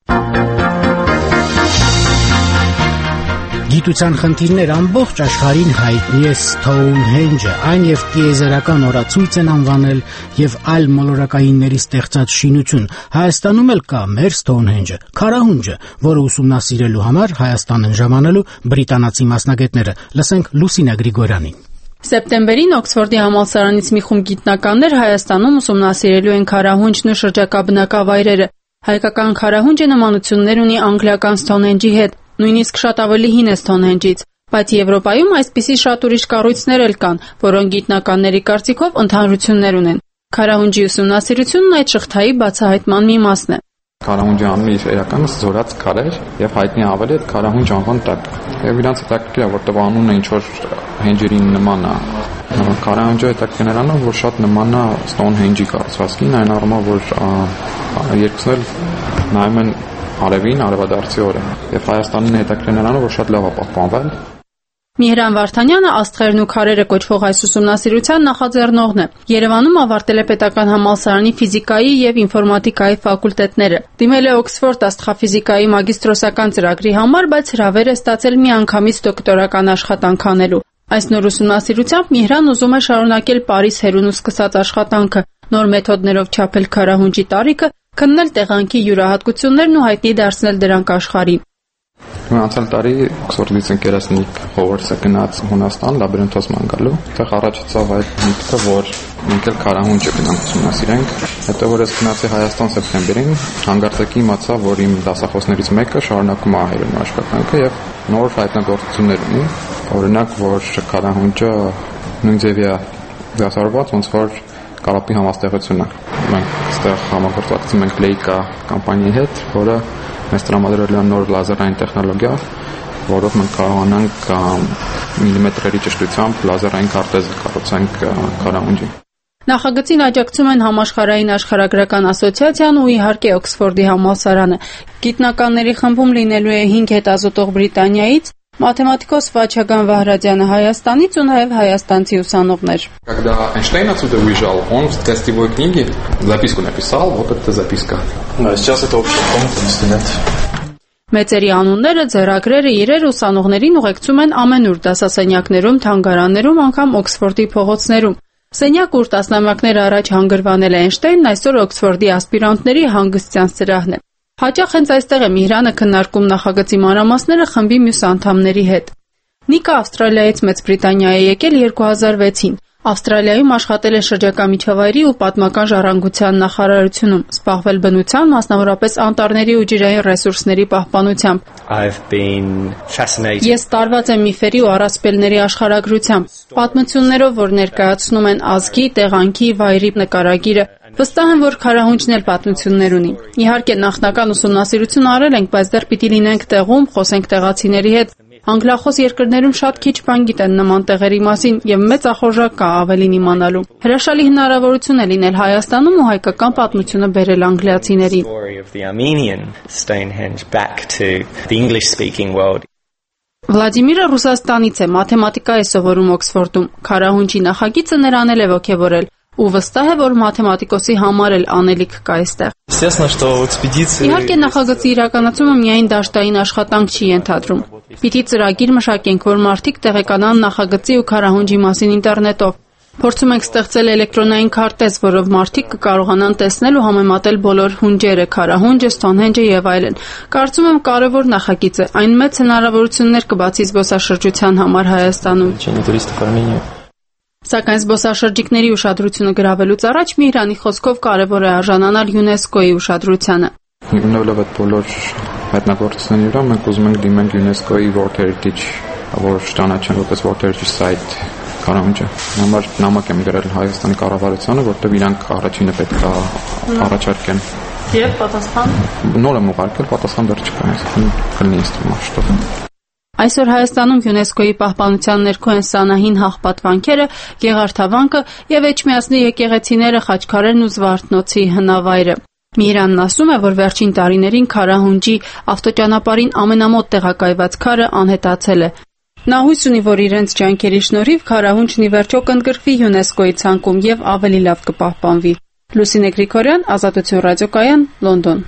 Գիտության խնդիրներ ամբողջ աշխարհին հայտնի է Stonehenge-ը, այն եւ տիեզերական օրացույց են անվանել եւ այլ մոլորակայինների ստեղծած շինություն։ Հայաստանում էլ կա մեր Stonehenge-ը, քարահունջը, որը ուսումնասիրելու համար Հայաստան են ժամանելու բրիտանացի մասնագետները։ Լսենք Լուսինա Գրիգորյանին։ Սեպտեմբերին Օքսֆորդի համալսարանից մի խումբ գիտնականներ Հայաստանում ուսումնասիրելու են քարահունջն ու շրջակա բնակավայրերը։ Հայկական քարահունջը նմանություններ ունի անգլիական Stonehenge-ի հետ, նույնիսկ շատ ավելի հին է Stonehenge-ից, բայց Եվրոպայում այսպիսի շատ ուրիշ կառույցներ էլ կան, որոնք գիտնականների կարծիքով ընդհանրություններ ունեն։ Քարահունջի ուսումնասիրությունն այդ շղթայի բացահայտման մի մասն է։ Քարահունջի անունը իր էականը զորած քար էր եւ հայտնի ավելի այդ քարահունջ անվան տակ։ Եվ իրանց հետաքրքիր է, որտեղ անունը ինչ որ հենջերին նման է։ Քարահունջը հետաքրքիր է նրանով, որ շատ նման է Stonehenge-ի կառուցվածքին, այն առումով, որ երկուսն էլ նայում են արևին, արևադարձի օրը։ Եվ Հայաստանին հետաքրքիր է նրանով, որ շատ լավ է պահպանվել։ Միհրան Վարդանյանը «Աստղերն ու քարերը» կոչվող այս ուսումնասիրության նախաձեռնողն է։ Երևանում ավարտել է Պետական համալսարանի ֆիզիկայի եւ ինֆորմատիկայի ֆակուլտետները։ Դիմել է Օքսֆորդ աստղաֆիզիկայի մագիստրոսական ծրագրի համար, բայց հրավեր է ստացել միանգամից դոկտորական աշխատանք անելու։ Այս նոր ուսումնասիրությամբ Միհրան ուզում է շարունակել Պարիս հերունու սկսած աշխատանքը, նոր մեթոդներով չափել քարահունջի տարիքը, քննել տեղանքի յուրահատկություններն ու հայտնի դարձնել դրանք աշխարհին։ Անցյալ տարի Օքսֆորդից ընկերասնիկ Հովարդսը գնաց Հունաստան լաբիրինթոսման գալու, այդտեղ առաջացավ այդ միտքը, որ մենք էլ քարահունջը գնանք ուսումնասիրենք։ Հետո որ ես գնացի Հայաստան սեպտեմբերին, հանկարծակի իմացա, որ իմ դասախոսներից մեկը շարունակում է հայերեն աշխատանքը եւ նոր հայտնագործություններ ունի, օրինակ, որ քարահունջը նույն ձևի է դասավորված, ոնց որ կարապի համաստեղությունը։ Մենք այստեղ համագործակցում ենք Leica կամպանիայի հետ, որը մեզ տրամադրել է նոր լազերային տեխնոլոգիա, որով մենք կարողանանք միլիմետրերի ճշտությամբ լազերային քարտեզ կառուցենք քարահունջի։ Նախագծին աջակցում են Համաշխարհային աշխարհագրական ասոցիացիան ու իհարկե Օքսֆորդի համալսարանը։ Գիտնականների խմբում լինելու է հինգ հետազոտող Բրիտանիայից, մաթեմատիկոս Վաչագան Վահրադյանը Հայաստանից ու նաև հայաստանցի ուսանողներ։ Когда Эйнштейн отсюда уезжал, он в гостевой книге записку написал, вот эта записка. Да, сейчас это общий комнатный студент. Մեծերի անունները, ձեռագրերը, իրեր ուսանողներին ուղեկցում են ամենուր դասասենյակներում, թանգարաններում, անգամ Օքսֆորդի փողոցներում։ Սենյակ, ուր տասնամյակներ առաջ հանգրվանել է Էյնշտեյնն, այսօր Օքսֆորդի ասպիրանտների հանգստյան սրահն է։ Հաճախ հենց այստեղ է Միհրանը քննարկում նախագծի մանրամասները խմբի մյուս անդամների հետ։ Նիկը Ավստրալիայից Մեծ Բրիտանիա է եկել երկու հազար վեցին։ Ավստրալիայում աշխատել է շրջակա միջավայրի ու պատմական ժառանգության նախարարությունում, զբաղվել բնության, մասնավորապես անտառների ու ջրային ռեսուրսների պահպանությամբ։ Ես տարված եմ միֆերի ու առասպելների աշխարհագրությամբ, պատմություններով, որ ներկայացնում են ազգի, տեղանքի, վայրի նկարագիրը։ Վստահ եմ, որ քարահունջն էլ պատմություններ ունի։ Իհարկե նախնական ուսումնասիրություն արել ենք, բայց դեռ պիտի լինենք տեղում, խոսենք տեղացիների հետ։ Անգլախոս երկրներում շատ քիչ բան գիտեն նման տեղերի մասին եւ մեծ ախորժակ կա ավելին իմանալու։ Հրաշալի հնարավորություն է լինել Հայաստանում ու հայկական պատմությունը բերել անգլիացիներին։ Վլադիմիրը Ռուսաստանից է, մաթեմատիկա է սովորում Օքսֆորդում։ Քարահունջի նախագիծը նրան էլ է ոգևորել ու վստահ է, որ մաթեմատիկոսի համար էլ անելիք կա այստեղ։ Իհարկե նախագծի իրականացումը միայն դաշտային աշխատանք չի ենթադրում։ Պիտի ծրագիր մշակենք, որ մարդիկ տեղեկանան նախագծի ու քարահունջի մասին ինտերնետով։ Փորձում ենք ստեղծել էլեկտրոնային քարտեզ, որով մարդիկ կկարողանան տեսնել ու համեմատել բոլոր հունջերը, քարահունջը, Սթոնհենջը եւ այլն։ Կարծում եմ կարևոր նախագիծ է, այն մեծ հնարավորություններ կբացի զբոսաշրջության համար Հայաստանում։ Սակայն զբոսաշրջիկների ուշադրությունը գրավելուց առաջ Միհրանի խոսքով կարևոր է արժանանալ ՅՈՒՆԵՍԿՕ-ի ուշադրությանը։ Հիմնվելով այդ բոլոր հայտնագործությունների վրա մենք ուզում ենք դիմենք ՅՈՒՆԵՍԿՕ-ի World Heritage, որ ճանաչեն որպես World Heritage Site քարահունջը։ Համար նամակ եմ գրել Հայաստանի կառավարությանը, որտեղ իրանք առաջինը պետք է առաջարկեն Եվ պատասխան նոր եմ ուղարկել, պատասխան դեռ չկա, այսինքն կլինի ինստրումент շտով։ Այսօր Հայաստանում ՅՈՒՆԵՍԿՕ-ի պահպանության ներքո են Սանահին հաղպատվանքերը, Գեղարդավանքը եւ Էջմիածնի եկեղեցիները, Խաչքարերն ու Զվարթնոցի հնավայրը։ Միրանն ասում է, որ վերջին տարիներին Քարահունջի ավտոճանապարհին ամենամոտ տեղակայված քարը անհետացել է։ Նա հույս ունի, որ իրենց ջանքերի շնորհիվ Քարահունջն ի վերջո կընդգրկվի ՅՈՒՆԵՍԿՕ-ի ցանկում եւ ավելի լավ կպահպանվի։ Լուսինե Գրիգորյան, Ազատություն ռադիոկայան, Լոնդոն։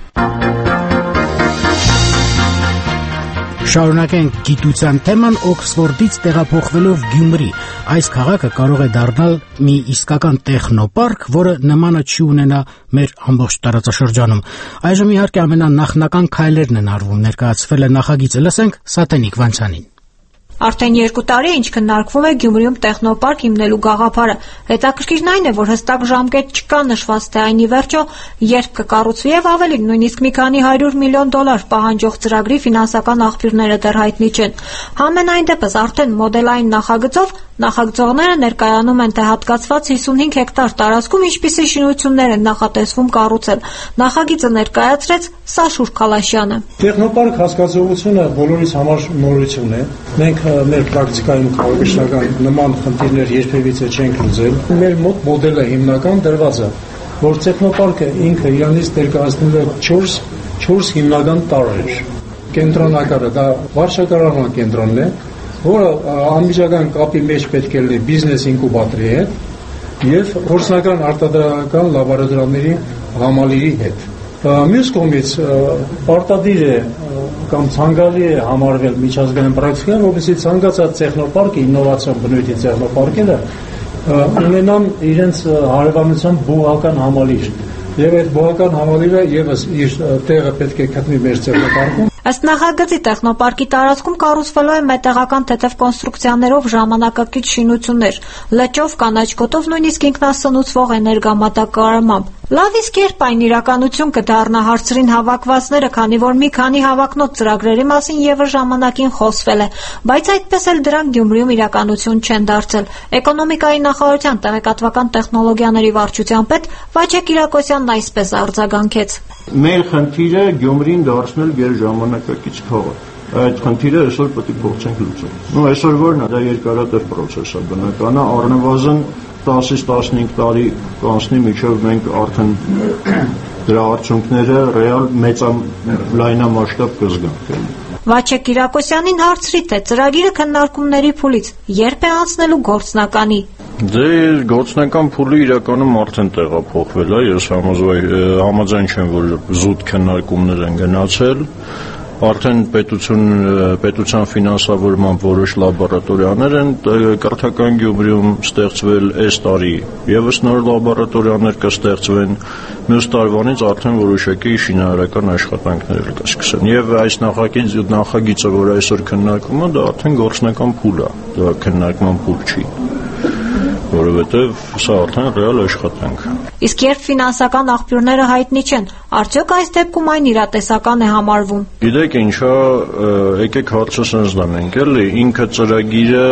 Շարունակենք գիտության թեման Օքսֆորդից տեղափոխվելով Գյումրի։ Այս քաղաքը կարող է դառնալ մի իսկական տեխնոպարկ, որը նմանը չի ունենա մեր ամբողջ տարածաշրջանում։ Այժմ իհարկե ամենանախնական քայլերն են արվում, ներկայացվել է նախագիծը, լսենք Սատենիկ Վանցյանին։ Արդեն երկու տարի է, ինչ քննարկվում է Գյումրիում տեխնոպարկ հիմնելու գաղափարը։ Հետաքրքիրն այն է, որ հստակ ժամկետ չկա նշված, թե այն ի վերջո երբ կկառուցվի եւ ավելին, նույնիսկ մի քանի հարյուր միլիոն դոլար պահանջող ծրագրի ֆինանսական աղբյուրները դեռ հայտնի չեն։ Համենայն դեպս արդեն մոդելային նախագծով նախագծողները ներկայանում են, թե հատկացված հիսունհինգ հեկտար տարածքում ինչպիսի շինություններ են նախատեսվում կառուցել։ Նախագիծը ներկայացրեց Սաշուր Քալաշյանը։ Տեխնոպարկ հասկացողությունը բոլորիս համար նորություն է։ Մենք մեր պրակտիկայում քաղաքաշինական նման խնդիրներ երբևիցե չենք լուծել։ Մեր մոտ մոդելը հիմնական դրված է, որ տեխնոպարկը ինքը իրանից ներկայացնում է չորս հիմնական տարրեր։ Կենտրոնականը դա վարչակարգական կենտրոնն է, որը անմիջական կապի մեջ պետք է լինի բիզնես ինկուբատորի հետ եւ գործնական արտադրական լաբորատորիաների համալիրի հետ։ Մյուս կողմից պարտադիր է կամ ցանկալի է համարվել միջազգային պրակտիկան, որովհետեւ ցանկացած տեխնոպարկը, իննովացիոն բնույթի տեխնոպարկերը ունենան իրենց հարևանության բուհական համալիր եւ այդ բուհական համալիրը եւս իր տեղը պետք է գտնի մեր տեխնոպարկում։ Ըստ նախագծի տեխնոպարկի տարածքում կառուցվելու են մետաղական թեթև կոնստրուկցիաներով ժամանակակից շինություններ, լճով, կանաչ գոտով, նույնիսկ ինքնասնուցվող էներգամատակարարմամբ։ Լավ իսկ երբ այն իրականություն կդառնա, հարցրին հավաքվածները, քանի որ մի քանի հավակնոտ ծրագրերի մասին եւս ժամանակին խոսվել է, բայց այդպես էլ դրանք Գյումրիում իրականություն չեն դարձել։ Էկոնոմիկայի նախարարության տեղեկատվական տեխնոլոգիաների վարչության պետ Վաչե Կիրակոսյանն այսպես արձագանքեց։ Մեր խնդիրը Գյումրին դարձնել գերժամանակակից քաղաք։ Այդ խնդիրը այսօր պետք է փորձենք լուծել։ Ու այսօր որն է, դա երկարատև պրոցես է, բնական է, առնվազն տասից տասնհինգ տարի կանցնի, մինչև մենք արդեն դրա արդյունքները ռեալ մեծամասշտաբ կզգանք։ Վաչե Կիրակոսյանին հարցրի, թե ծրագիրը քննարկումների փուլից երբ է անցնելու գործնականի։ Դե գործնական փուլը իրականում արդեն տեղափոխվել է, ես համաձայն չեմ, որ զուտ քննարկումներ են գնացել, արդեն պետություն պետության ֆինանսավորման որոշ լաբորատորիաներ են կրթական Գյումրիում ստեղծվել այս տարի, եւս նոր լաբորատորիաներ կստեղծվեն, մյուս տարվանից արդեն որոշակի շինարարական աշխատանքներ կսկսեն։ Եվ այս նախագիծ նախագիծը, որ այսօր քննարկվում է, դա արդեն գործնական փուլ է, դա քննարկման փուլ չի, որովհետև սա արդեն ռեալ աշխատանք է։ Իսկ երբ ֆինանսական աղբյուրները հայտնի չեն, արդյոք այս դեպքում այն իրատեսական է համարվում։ Գիտեք ինչա, եկեք հարցը sense դանենք, էլի, ինքը ծրագիրը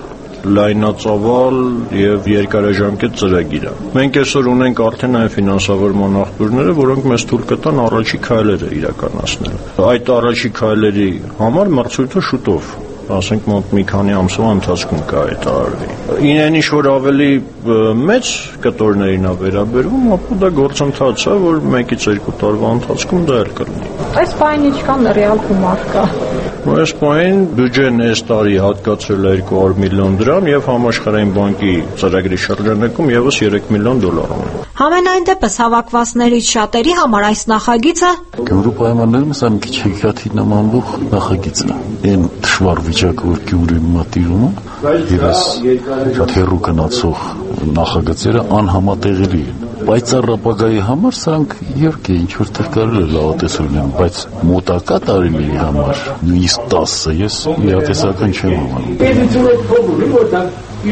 լայնածավալ եւ երկարաժամկետ ծրագիր է։ Մենք այսօր ունենք արդեն այն ֆինանսավորման աղբյուրները, որոնք մեզ թույլ կտան առաջի քայլերը իրականացնել։ Այդ առաջի քայլերի համար մրցույթը շուտով, ասենք մոտ մի քանի ամսվա ընթացքում կհայտարարվի։ Ինեն ինչ որ ավելի մեծ կտորներին է վերաբերվում, ապա դա գործընթաց է, որ մեկից երկու տարվա ընթացքում դա էլ կլինի։ Այս բանը ինչքան ռեալ գումար կա։ Այս բանը բյուջեն այս տարի հատկացրել է երկու հարյուր միլիոն դրամ եւ համաշխարհային բանկի ծրագրի շրջանակում եւս երեք միլիոն դոլար ունի։ Համենայն դեպս հավաքվածներից շատերի համար այս նախագիծը Գյումրու պայմաններում սա մի քիչ հեքիաթի նմանվող նախագիծ է։ Այն դժվար վիճակը, որ Գյումրիում մտիրում է, եւս շատ հեռու գնացող նախագծերը անհամատեղելի են։ Պայծառ ապագայի համար սրանք իհարկե ինչ որտեղ կարելի է լավատեսել լինել, բայց մոտակա տարիների համար նույնիսկ տասը ես իրատեսական չեմ համարում։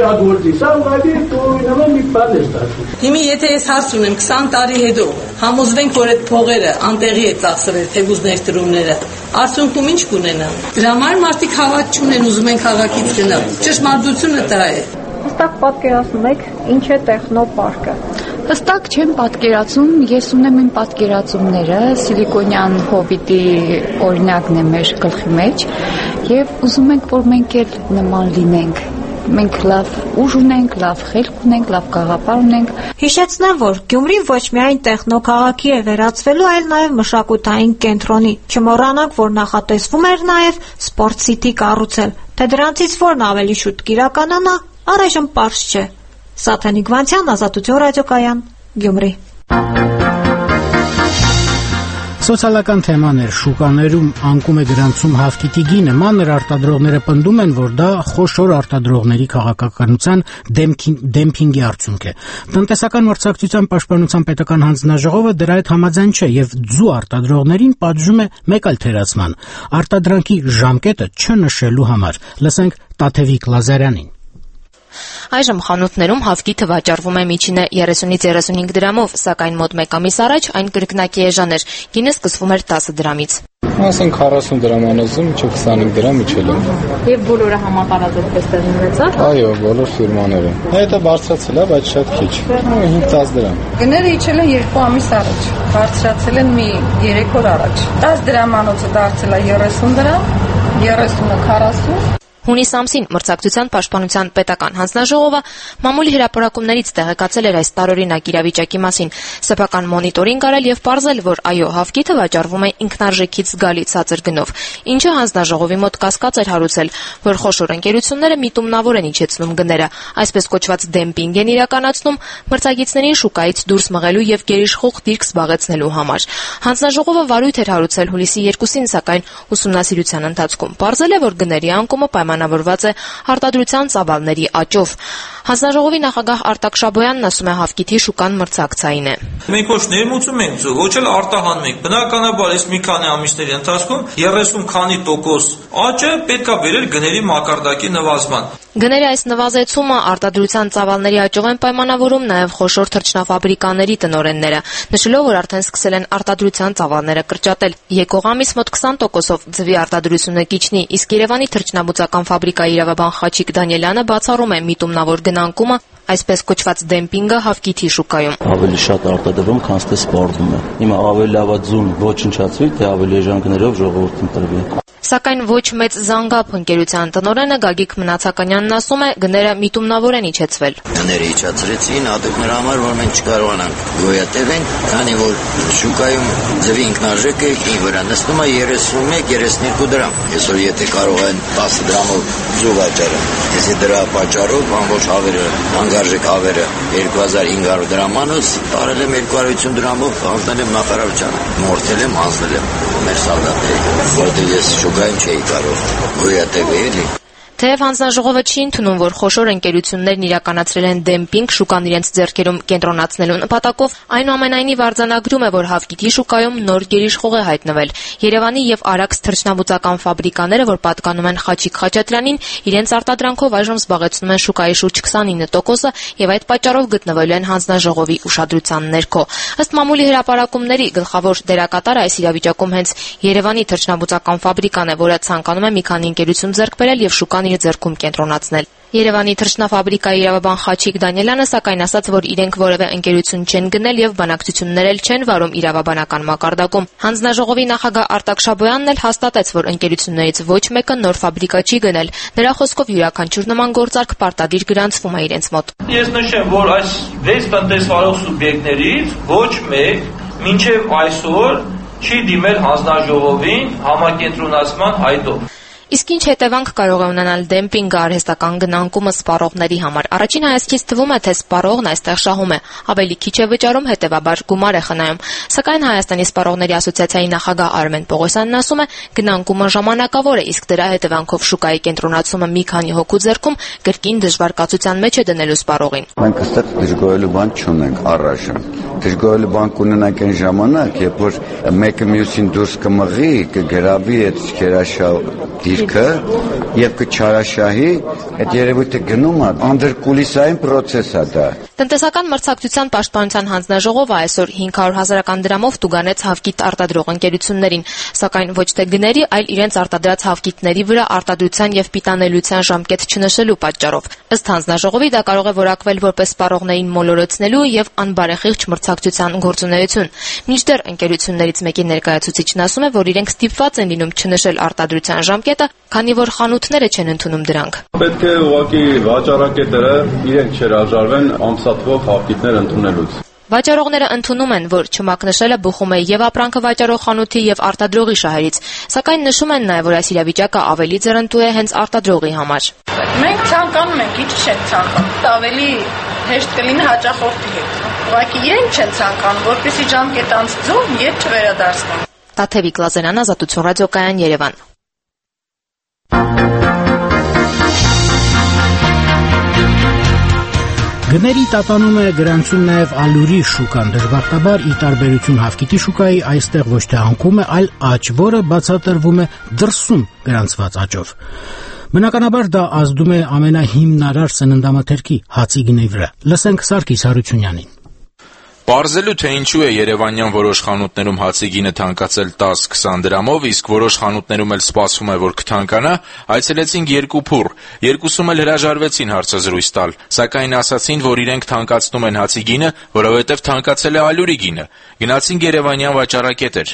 Հիմի եթե ես հարց ունեմ քսան տարի հետո համոզվենք, որ այդ փողերը անտեղի է ծախսվել, թեկուզ ներդրումները, արդյունքում ինչ կունենա։ Դրա համար մարդիկ հավատ չունեն, ուզում են քաղաքից գնալ։ Ճշմարտությունը դա է։ Հստակ պատկերացնում եք ինչ է տեխնոպարկը։ Հստակ չեմ պատկերացում, ես ունեմ իմ պատկերացումները, սիլիկոնյան հովիտի օրինակն է մեր գլխի մեջ եւ ուզում ենք, որ մենք էլ նման լինենք։ Մենք լավ ուժ ունենք, լավ խելք ունենք, լավ գաղափար ունենք։ Հիշեցնեմ, որ Գյումրին ոչ միայն տեխնոքաղաքի է վերածվելու, այլ նաև մշակութային կենտրոնի։ Չմոռանանք, որ նախատեսվում էր նաև Sport City կառուցել։ Թե դրանցից որն ավելի շուտ կիրականանա, առայժմ պարզ չէ։ Սաթենիկ Վանցյան, Ազատություն ռադիոկայան, Գյումրի։ Սոցիալական թեմաներ շուկաներում անկում է դրանցում հավքիթի գինը, մանր արտադրողները պնդում են, որ դա խոշոր արտադրողների քաղաքականության դեմփինգի արդյունք է։ Տնտեսական մրցակցության պաշտպանության պետական հանձնաժողովը դրա հետ համաձայն չէ եւ ձու արտադրողներին պատժում է մեկ այլ թերացման՝ արտադրանքի ժամկետը չնշելու համար։ Լսենք Տաթևիկ Լազարյանին։ Այժմ խանութներում հավքիթը վաճառվում է միջինը երեսունից երեսունհինգ դրամով, սակայն մոտ մեկ ամիս առաջ այն կրկնակի էժան էր, գինը սկսվում էր տասը դրամից։ Ասենք քառասուն դրամ անեզում, մինչև քսանհինգ դրամ իջել է։ Եվ բոլորը համատարած այդպես տեղի ունեցավ։ Այո, բոլոր ֆիրմաները։ Հետո բարձրացել է, բայց շատ քիչ։ հինգ-տասը դրամ։ Գները իջել են երկու ամիս առաջ, բարձրացել են մի երեք օր առաջ։ տասը դրամանոցը դարձել է երեսուն դրամ, երեսունը քառասուն։ Հունիս ամսին մրցակցության պաշտպանության պետական հանձնաժողովը մամուլի հրապարակումներից տեղեկացել էր այս տարօրինակ իրավիճակի մասին, սեփական մոնիտորինգ արել եւ պարզել, որ այո, հավքիթը վաճառվում է ինքնարժեքից զգալի ցածր գնով, ինչը հանձնաժողովի մոտ կասկած էր հարուցել, որ խոշոր ընկերությունները միտումնավոր են իջեցնում գները, այսպես կոչված դեմպինգ են իրականացնում մրցակիցներին շուկայից դուրս մղելու եւ գերիշխող դիրք զբաղեցնելու համար։ Հանձնաժողովը վարույթ էր հարուցել հուլիսի երկուսին, սակայն ուսումնասիրության ընթացքում պարզել է, որ գների անկումը պայմանավորված է արտադրության ծավալների աճով։ Հանձնաժողովի նախագահ Արտակ Շաբոյանն ասում է, հավքիթի շուկան մրցակցային է։ Մենք ոչ ներմուծում ենք ձու, ոչ էլ արտահանում ենք։ Բնականաբար այս մի քանի ամիսների ընթացքում երեսուն քանի տոկոս աճը պետք է բերել գների մակարդակի նվազման։ Գների այս նվազեցումը արտադրության ծավալների աճով են պայմանավորում նաև խոշոր թռչնաֆաբրիկաների տնօրենները, նշելով, որ արդեն սկսել են արտադրության ծավալները կրճատել։ Եկող ամիս մոտ քսան տոկոսով ձվի արտադրությունը կիջնի, իսկ Երևանի թռչնաբուծական ֆաբրիկայի իրավաբան Խաչիկ Դանիելյանը բացառում է միտումնավոր գնանկումը, այսպես կոչված դեմպինգը հավքիթի շուկայում։ Ավելի շատ արտադրվում, քան թե սպառվում է։ Հիմա ավելի լավ է ձուն ոչնչացվի, թե ավելի էժան գներով ժողովրդին տրվի։ Սակայն ոչ մեծ զանգապ ընկերության տնօրենը Գագիկ Մնացականյանն ասում է, գները միտումնավոր են իջեցվել։ Գները իջացրեցին հատուկ նրա համար, որ մենք չկարողանանք գոյատևենք, քանի որ շուկայում ձվի ինքնարժեքը ի վրա նստում է երեսունմեկ երեսունհինգ դրամ։ Այսօր եթե կարող են տասը դրամով ձու վաճառել, եթե դրա պատճառով ամբողջ հավերը, անգարժեք հավերը երկու հազար հինգ հարյուր դրամանոց տարել եմ երկու հարյուր ութսուն դրամով, հանձնել եմ նախարարությանը, մորթել եմ, հանձնել եմ մեր սալդատներին, որտեղ ես շուկայում չէի կարող գոյատևել։ Թեև հանձնաժողովը չի ընդունում, որ խոշոր ընկերություններն իրականացրել են դեմպինգ շուկան իրենց ձեռքերում կենտրոնացնելու նպատակով, այնուամենայնիվ արձանագրում է, որ հավքիթի շուկայում նոր գերիշխող է հայտնվել։ Երևանի եւ Արաքս թռչնաբուծական ֆաբրիկաները, որ պատկանում են Խաչիկ Խաչատրյանին, իրենց արտադրանքով այժմ զբաղեցնում են շուկայի շուրջ քսանինը տոկոսը եւ այդ պատճառով գտնվելու են հանձնաժողովի ուշադրության ներքո։ Ըստ մամուլի հրապարակումների գլխավոր դերակատարը այս իրավիճակում հենց Երևանի թռչնաբուծական ֆաբրիկան է, որը ցանկանում է մի քանի ընկերություն ձեռք բերել եւ շուկան իր ձեռքում կենտրոնացնել։ Երևանի թռչնաֆաբրիկայի իրավաբան Խաչիկ Դանիելյանը սակայն ասաց, որ իրենք որևէ ընկերություն չեն գնել եւ բանակցություններ էլ չեն վարում իրավաբանական մակարդակում։ Հանձնաժողովի նախագահ Արտակ Շաբոյանն էլ հաստատեց, որ ընկերություններից ոչ մեկը նոր ֆաբրիկա չի գնել։ Նրա խոսքով յուրաքանչյուր նման գործարք պարտադիր գրանցվում է իրենց մոտ։ Ես նշեմ, որ այս վեց տնտեսվարող սուբյեկտներից ոչ մեկ մինչև այսօր չի դիմել հանձնաժողովին համակենտրոնացման հայտով։ Իսկ ինչ հետևանք կարող է ունենալ դեմպինգը արհեստական գնանկումը սպառողների համար։ Առաջին հայացքից թվում է, թե սպառողն այստեղ շահում է, ավելի քիչ է վճարում, հետևաբար գումար է խնայում։ Սակայն Հայաստանի սպառողների ասոցիացիայի նախագահ Արմեն Պողոսյանն ասում է, գնանկումը ժամանակավոր է, իսկ դրա հետևանքով շուկայի կենտրոնացումը մի քանի հոգու ձեռքում կրկին դժվարկացության մեջ է դնելու սպառողին։ Մենք այստեղ դժգոհելու բան չունենք առայժմ։ Դժգոհելու բան կունենանք այն ժամանակ, երբ որ մեկը մյուսին դուրս կմղի, կգրավի այդ քերաշահ դիրքը եւ կչարաշահի, այդ երևույթը գնում է անդրկուլիսային process է դա։ Տնտեսական մրցակցության պաշտպանության հանձնաժողովը այսօր հինգ հարյուր հազարական դրամով տուգանեց հավկիտ արտադրող ընկերություններին, սակայն ոչ թե գների, այլ իրենց արտադրած հավկիտների վրա արտադրության եւ պիտանելիության ժամկետ չնշելու պատճառով։ Ըստ հանձնաժողովի դա կարող է որակվել որպես սպառողներին մոլորեցնելու եւ անբարեխիղճ մրցակցության գործունեություն։ Մինչդեռ ընկերություններից մեկի ներկայացուցիչն ասում է, որ իրենք ստիպված են լինում չնշել արտադրության ժամկետը, քանի որ խանութները չեն ընդունում դրանք։ Պետք է ուղղակի վաճառակետերը իրենք չհրաժարվեն ամսաթվով հավկիտներ ընդունելուց։ Վաճառողները ընդունում են, որ չմակնշելը բխում է եւ ապրանքը վաճառող խանութի եւ արտադրողի շահերից, սակայն նշում են նաեւ, որ այս իրավիճակը ավելի ձեռնտու է հենց արտադրողի համար։ Մենք ցանկանում ենք, ինչ չենք ցանկանում, ավելի հեշտ կլինի հաճախորդի հետ։ Ուղղակի իրենք չեն ցանկանում, որպեսզի ժամկետ անցկացում եւ չվերադարձնեն։ Տաթևիկ Լազարյան, Ազատություն ռադիոկայան, Երևան։ Գների տատանում է գրանցում նաև ալյուրի շուկան, դժբախտաբար ի տարբերություն հավկիտի շուկայի այստեղ ոչ թե անկում է, այլ աճ, որը բացատրվում է դրսում գրանցված աճով։ Բնականաբար դա ազդում է ամենահիմնարար սննդամթերքի հացի գնի վրա։ Լսենք Սարգիս Հարությունյանին։ Պարզելու, թե ինչու է երևանյան որոշ խանութներում հացի գինը թանկացել տաս-քսան դրամով, իսկ որոշ խանութներում էլ սպասվում է, որ կթանկանա, այցելեցինք երկու փուռ, երկուսում էլ հրաժարվեցին հարցազրույց տալ, սակայն ասացին, որ իրենք թանկացնում են հացի գինը, որովհետև թանկացել է ալյուրի գինը։ Գնացինք երևանյան վաճառակետեր։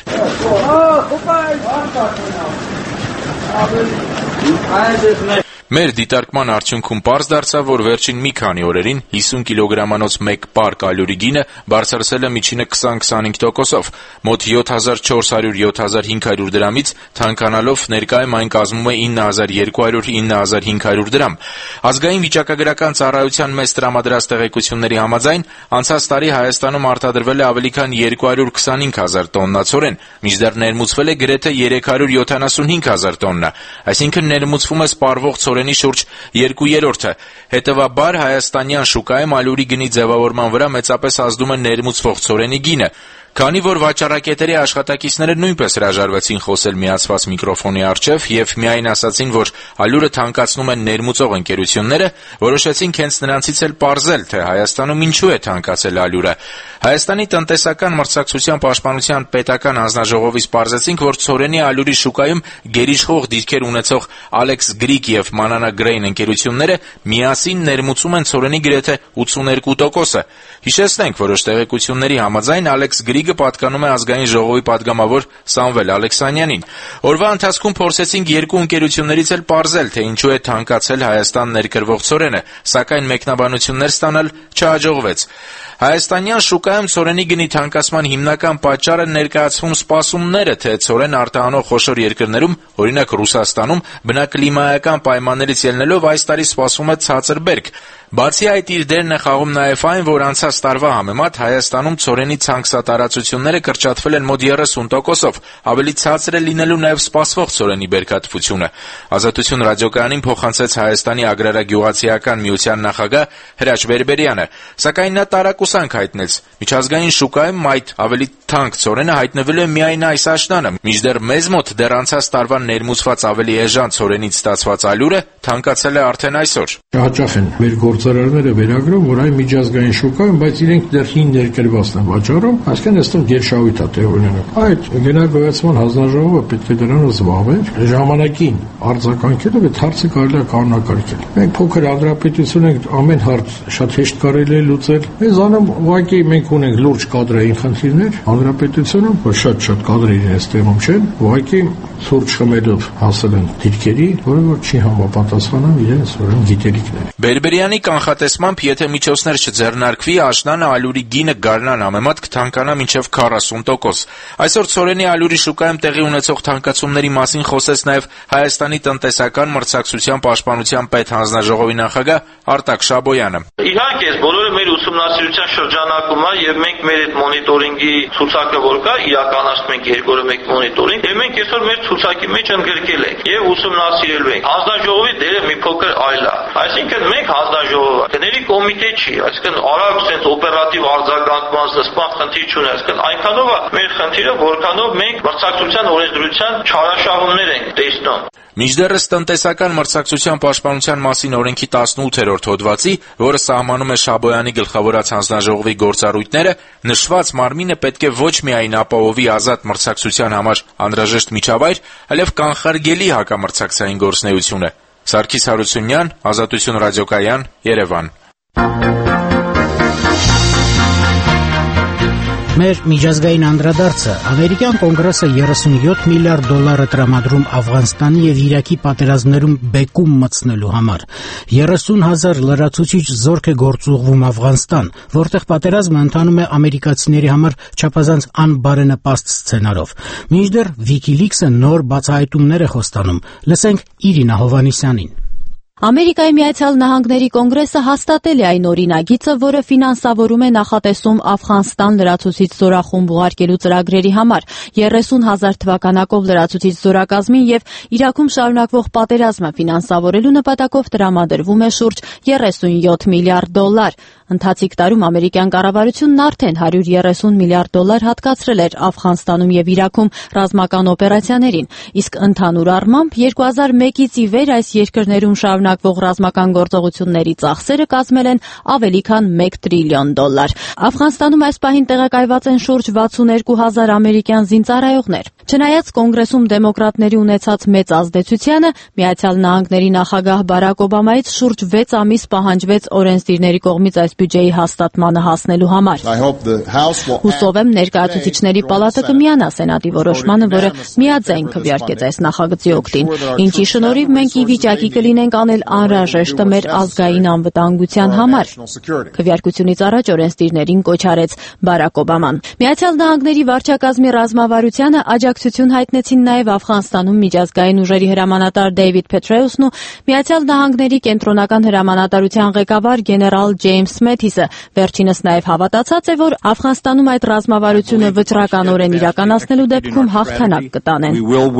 Մեր դիտարկման արդյունքում պարզ դարձավ, որ վերջին մի քանի օրերին հիսուն կիլոգրամանոց մեկ պարկ ալյուրի գինը բարձրացել է միջինը քսան-քսանհինգ տոկոսով, մոտ յոթ հազար չորս հարյուր - յոթ հազար հինգ հարյուր դրամից թանկանալով ներկայում այն կազմում է ինը հազար երկու հարյուր - ինը հազար հինգ հարյուր դրամ։ Ազգային վիճակագրական ծառայության մեզ տրամադրած տեղեկությունների համաձայն անցած տարի Հայաստանում արտադրվել է ավելի քան երկու հարյուր քսանհինգ հազար տոննա ցորեն, մինչդեռ ներմուծվել է գրեթե երեք հարյուր յոթանասունհինգ հազար տոննա, այսինքն ներմուծվում է սպառվող ցորենի շուրջ երկու երրորդը։ Հետևաբար հայաստանյան շուկայում ալյուրի գնի ձևավորման վրա մեծապես ազդում է ներմուծվող ցորենի գինը։ Քանի որ վաճառակետերի աշխատակիցները նույնպես հրաժարվեցին խոսել միացված միկրոֆոնի առջև եւ միայն ասացին, որ ալյուրը թանկացնում են ներմուծող ընկերությունները, որոշեցինք հենց նրանցից էլ պարզել, թե Հայաստանում ինչու է թանկացել ալյուրը։ Հայաստանի տնտեսական մրցակցության պաշտպանության պետական հանձնաժողովից պարզեցինք, որ ցորենի ալյուրի շուկայում գերիշխող դիրքեր ունեցող Alex Greek եւ Manana Grain ընկերությունները միասին ներմուծում են ցորենի գրեթե ութսուներկու տոկոսը։ Հիշեցնենք, որոշ տեղեկությունների համաձայն Alex Greek-ը պատկանում է ազգային ժողովի պատգամավոր Սամվել Ալեքսանյանին։ Օրվա ընթացքում փորձեցինք երկու ընկերություններից էլ պարզել, թե ինչու է թանկացել Հայաստան ներկրվող ցորենը, սակայն մեկնաբանություններ ստանալ չհաջողվեց։ Հայաստանյան շուկայում ցորենի գնի թանկացման հիմնական պատճառը ներկայացվում սպասումները, թե ցորեն արտահանող խոշոր երկրներում, օրինակ Ռուսաստանում, բնակլիմայական պայմաններից ելնելով այս տարի սպասվում է ցածր բերք։ Բացի այդ, իր դերն է խաղում նաև այն, որ անցած տարվա համեմատ Հայաստանում ցորենի ցանքսատարածությունները կրճատվել են մոտ երեսուն տոկոսով, ավելի ցածր է լինելու նաև սպասվող ցորենի բերքատվությունը։ Ազատություն ռադիոկայանին փոխանցեց Հայաստանի ագրարագյուղացիական միության նախագահ Հրաչ Բերբերյանը, սակայն նա տարակուսանք հայտնեց. միջազգային շուկայում այդ ավելի թանկ ցորենը հայտնվել է միայն այս աշնանը, մինչդեռ մեզ մոտ դեռ անցած տարվա ներմուծված ավելի էժան ցորենից ստացված ալյուրը թանկացել է արդեն այսօր։ Հաճախ են մեր գործարարները վերագրում, որ այն միջազգային շուկայում, բայց իրենք դեռ հին ներկրվածն են վաճառում, այսինքն այստեղ գերշահույթ է տեղ ունենում։ Այդ գնագոյացման հանձնաժողովը պետք է դրանով զբաղվեր, ժամանակին արձագանքելով այդ հարցը կարելի է կանոնակարգել։ Մենք փոքր հանրապետություն ենք, ամեն հարց շատ հեշտ կարելի է լուծել։ Մեզանում ուղղակի մենք ունենք լուրջ կադրային խնդիրներ հանրապետությունում, որ շատ-շատ կադրեր այստեղում չեն, ուղղակի ցուրտ խմելով հասել են դիրքերի, որը որ չի համապատասխանում իրենց ուրեմն գիտելիքներին։ Բերբերյանի կանխատեսմամբ, եթե միջոցներ չձեռնարկվի, աշնանը ալյուրի գինը գարնան համեմատ կթանկանա մինչև քառասուն տոկոս։ Այսօր ցորենի ալյուրի շուկայում տեղի ունեցող թանկացումների մասին խոսեց նաև Հայաստանի տնտեսական մրցակցության պաշտպանության պետհանձնաժողովի նախագահ Արտակ Շաբոյանը։ Իհարկե, այս բոլորը մեր ուսումնասիրության շրջանակում է եւ մենք մեր այդ մոնիտորինգի ցուցակը որ կա, իրականացնում ենք երկու օրը մեկ մոնիտորինգ, եւ մենք այսօր մեր ցուցակի մեջ ընդգրկել ենք եւ ուսումնասիրելու ենք։ Հանձնաժողովի դերը մի փոքր այլ է։ Այսինքն մենք հանձնաժողովը գների կոմիտե չի, այսինքն արագ sense օպերատիվ արձագանքման զսպան խնդիր չունի, այսինքն այնքանով է մեր խնդիրը, որքանով մենք մրցակցության օրենսդրության չարաշահումներ ենք տեսնում։ Մինչդեռս տնտեսական մրցակցության պաշտպանության մասին օրենքի տասնութերորդ հոդվածի, որը սահմանում է Շաբոյանի գլխավորած հանձնաժողովի գործառույթները, նշված մարմինը պետք է ոչ միայն ապահովի ազատ մրցակցության համար անհրաժեշտ միջավայր, այլև կանխարգելի հակամրցակցային գործունեությունը։ Սարգիս Հարությունյան, Ազատություն ռադիոկայան, Երևան։ Մեր միջազգային անդրադարձը ամերիկյան կոնգրեսը երեսունյոթ միլիարդ դոլար է տրամադրում Աֆղանստանի եւ Իրաքի պատերազմներում բեկում մտցնելու համար։ երեսուն հազար լրացուցիչ զորք է գործուղվում Աֆղանստան, որտեղ պատերազմը ընթանում է ամերիկացիների համար չափազանց անբարենպաստ սցենարով։ Մինչդեռ WikiLeaks-ը նոր բացահայտումներ է խոստանում։ Լսենք Իրինա Հովհաննիսյանին։ Ամերիկայի Միացյալ Նահանգների կոնգրեսը հաստատել է այն օրինագիծը, որը ֆինանսավորում է նախատեսում Աֆղանստան լրացուցիչ զորախումբ ուղարկելու ծրագրերի համար, երեսուն հազար թվականակով լրացուցիչ զորակազմին եւ Իրաքում շարունակվող պատերազմը ֆինանսավորելու նպատակով տրամադրվում է շուրջ երեսունյոթ միլիարդ դոլար։ Ընթացիկ տարում ամերիկյան կառավարությունն արդեն հարյուր երեսուն միլիարդ դոլար հատկացրել էր Աֆղանստանում եւ Իրաքում ռազմական օպերացիաներին, իսկ ընդհանուր առմամբ երկու հազար մեկից ի վեր այս երկրներում շարունակվող ռազմական գործողությունների ծախսերը կազմել են ավելի քան մեկ տրիլիոն դոլար։ Աֆղանստանում այս պահին տեղակայված են շուրջ վաթսունհինգ հազար ամերիկյան զինծառայողներ։ Չնայած կոնգրեսում դեմոկրատների ունեցած մեծ ազդեցությանը, Միացյալ Նահանգների նախագահ Բարակ Օբամայից շուրջ վեց ամիս պահանջվեց օրենսդիրների կողմից այս բյուջեի հաստատմանը հասնելու համար։ Հուսով եմ ներկայացուցիչների պալատը կմիանա Սենատի որոշմանը, որը միաձայն քվեարկեց այս նախագծի օգտին, ինչի շնորհիվ մենք ի վիճակի կլինենք անել անհրաժեշտը մեր ազգային անվտանգության համար։ Քվեարկությունից առաջ օրենսդիրներին կոչ արեց Բարակ Օբաման։ Միացյալ Նահանգների վարչակազմի ռազմավարությանը աջակցություն հայտնեցին նաև Աֆղանստանում միջազգային ուժերի հրամանատար Դեյվիդ Փեթրեուսն ու Միացյալ Նահանգների կենտրոնական հրամանատարության ղեկավար գեներալ Ջեյմս Մեթիսը։ Վերջինս նաև հավատացած է, որ Աֆղանստանում այդ ռազմավարությունը վճռականորեն իրականացնելու դեպքում հաղթանակ կտանեն։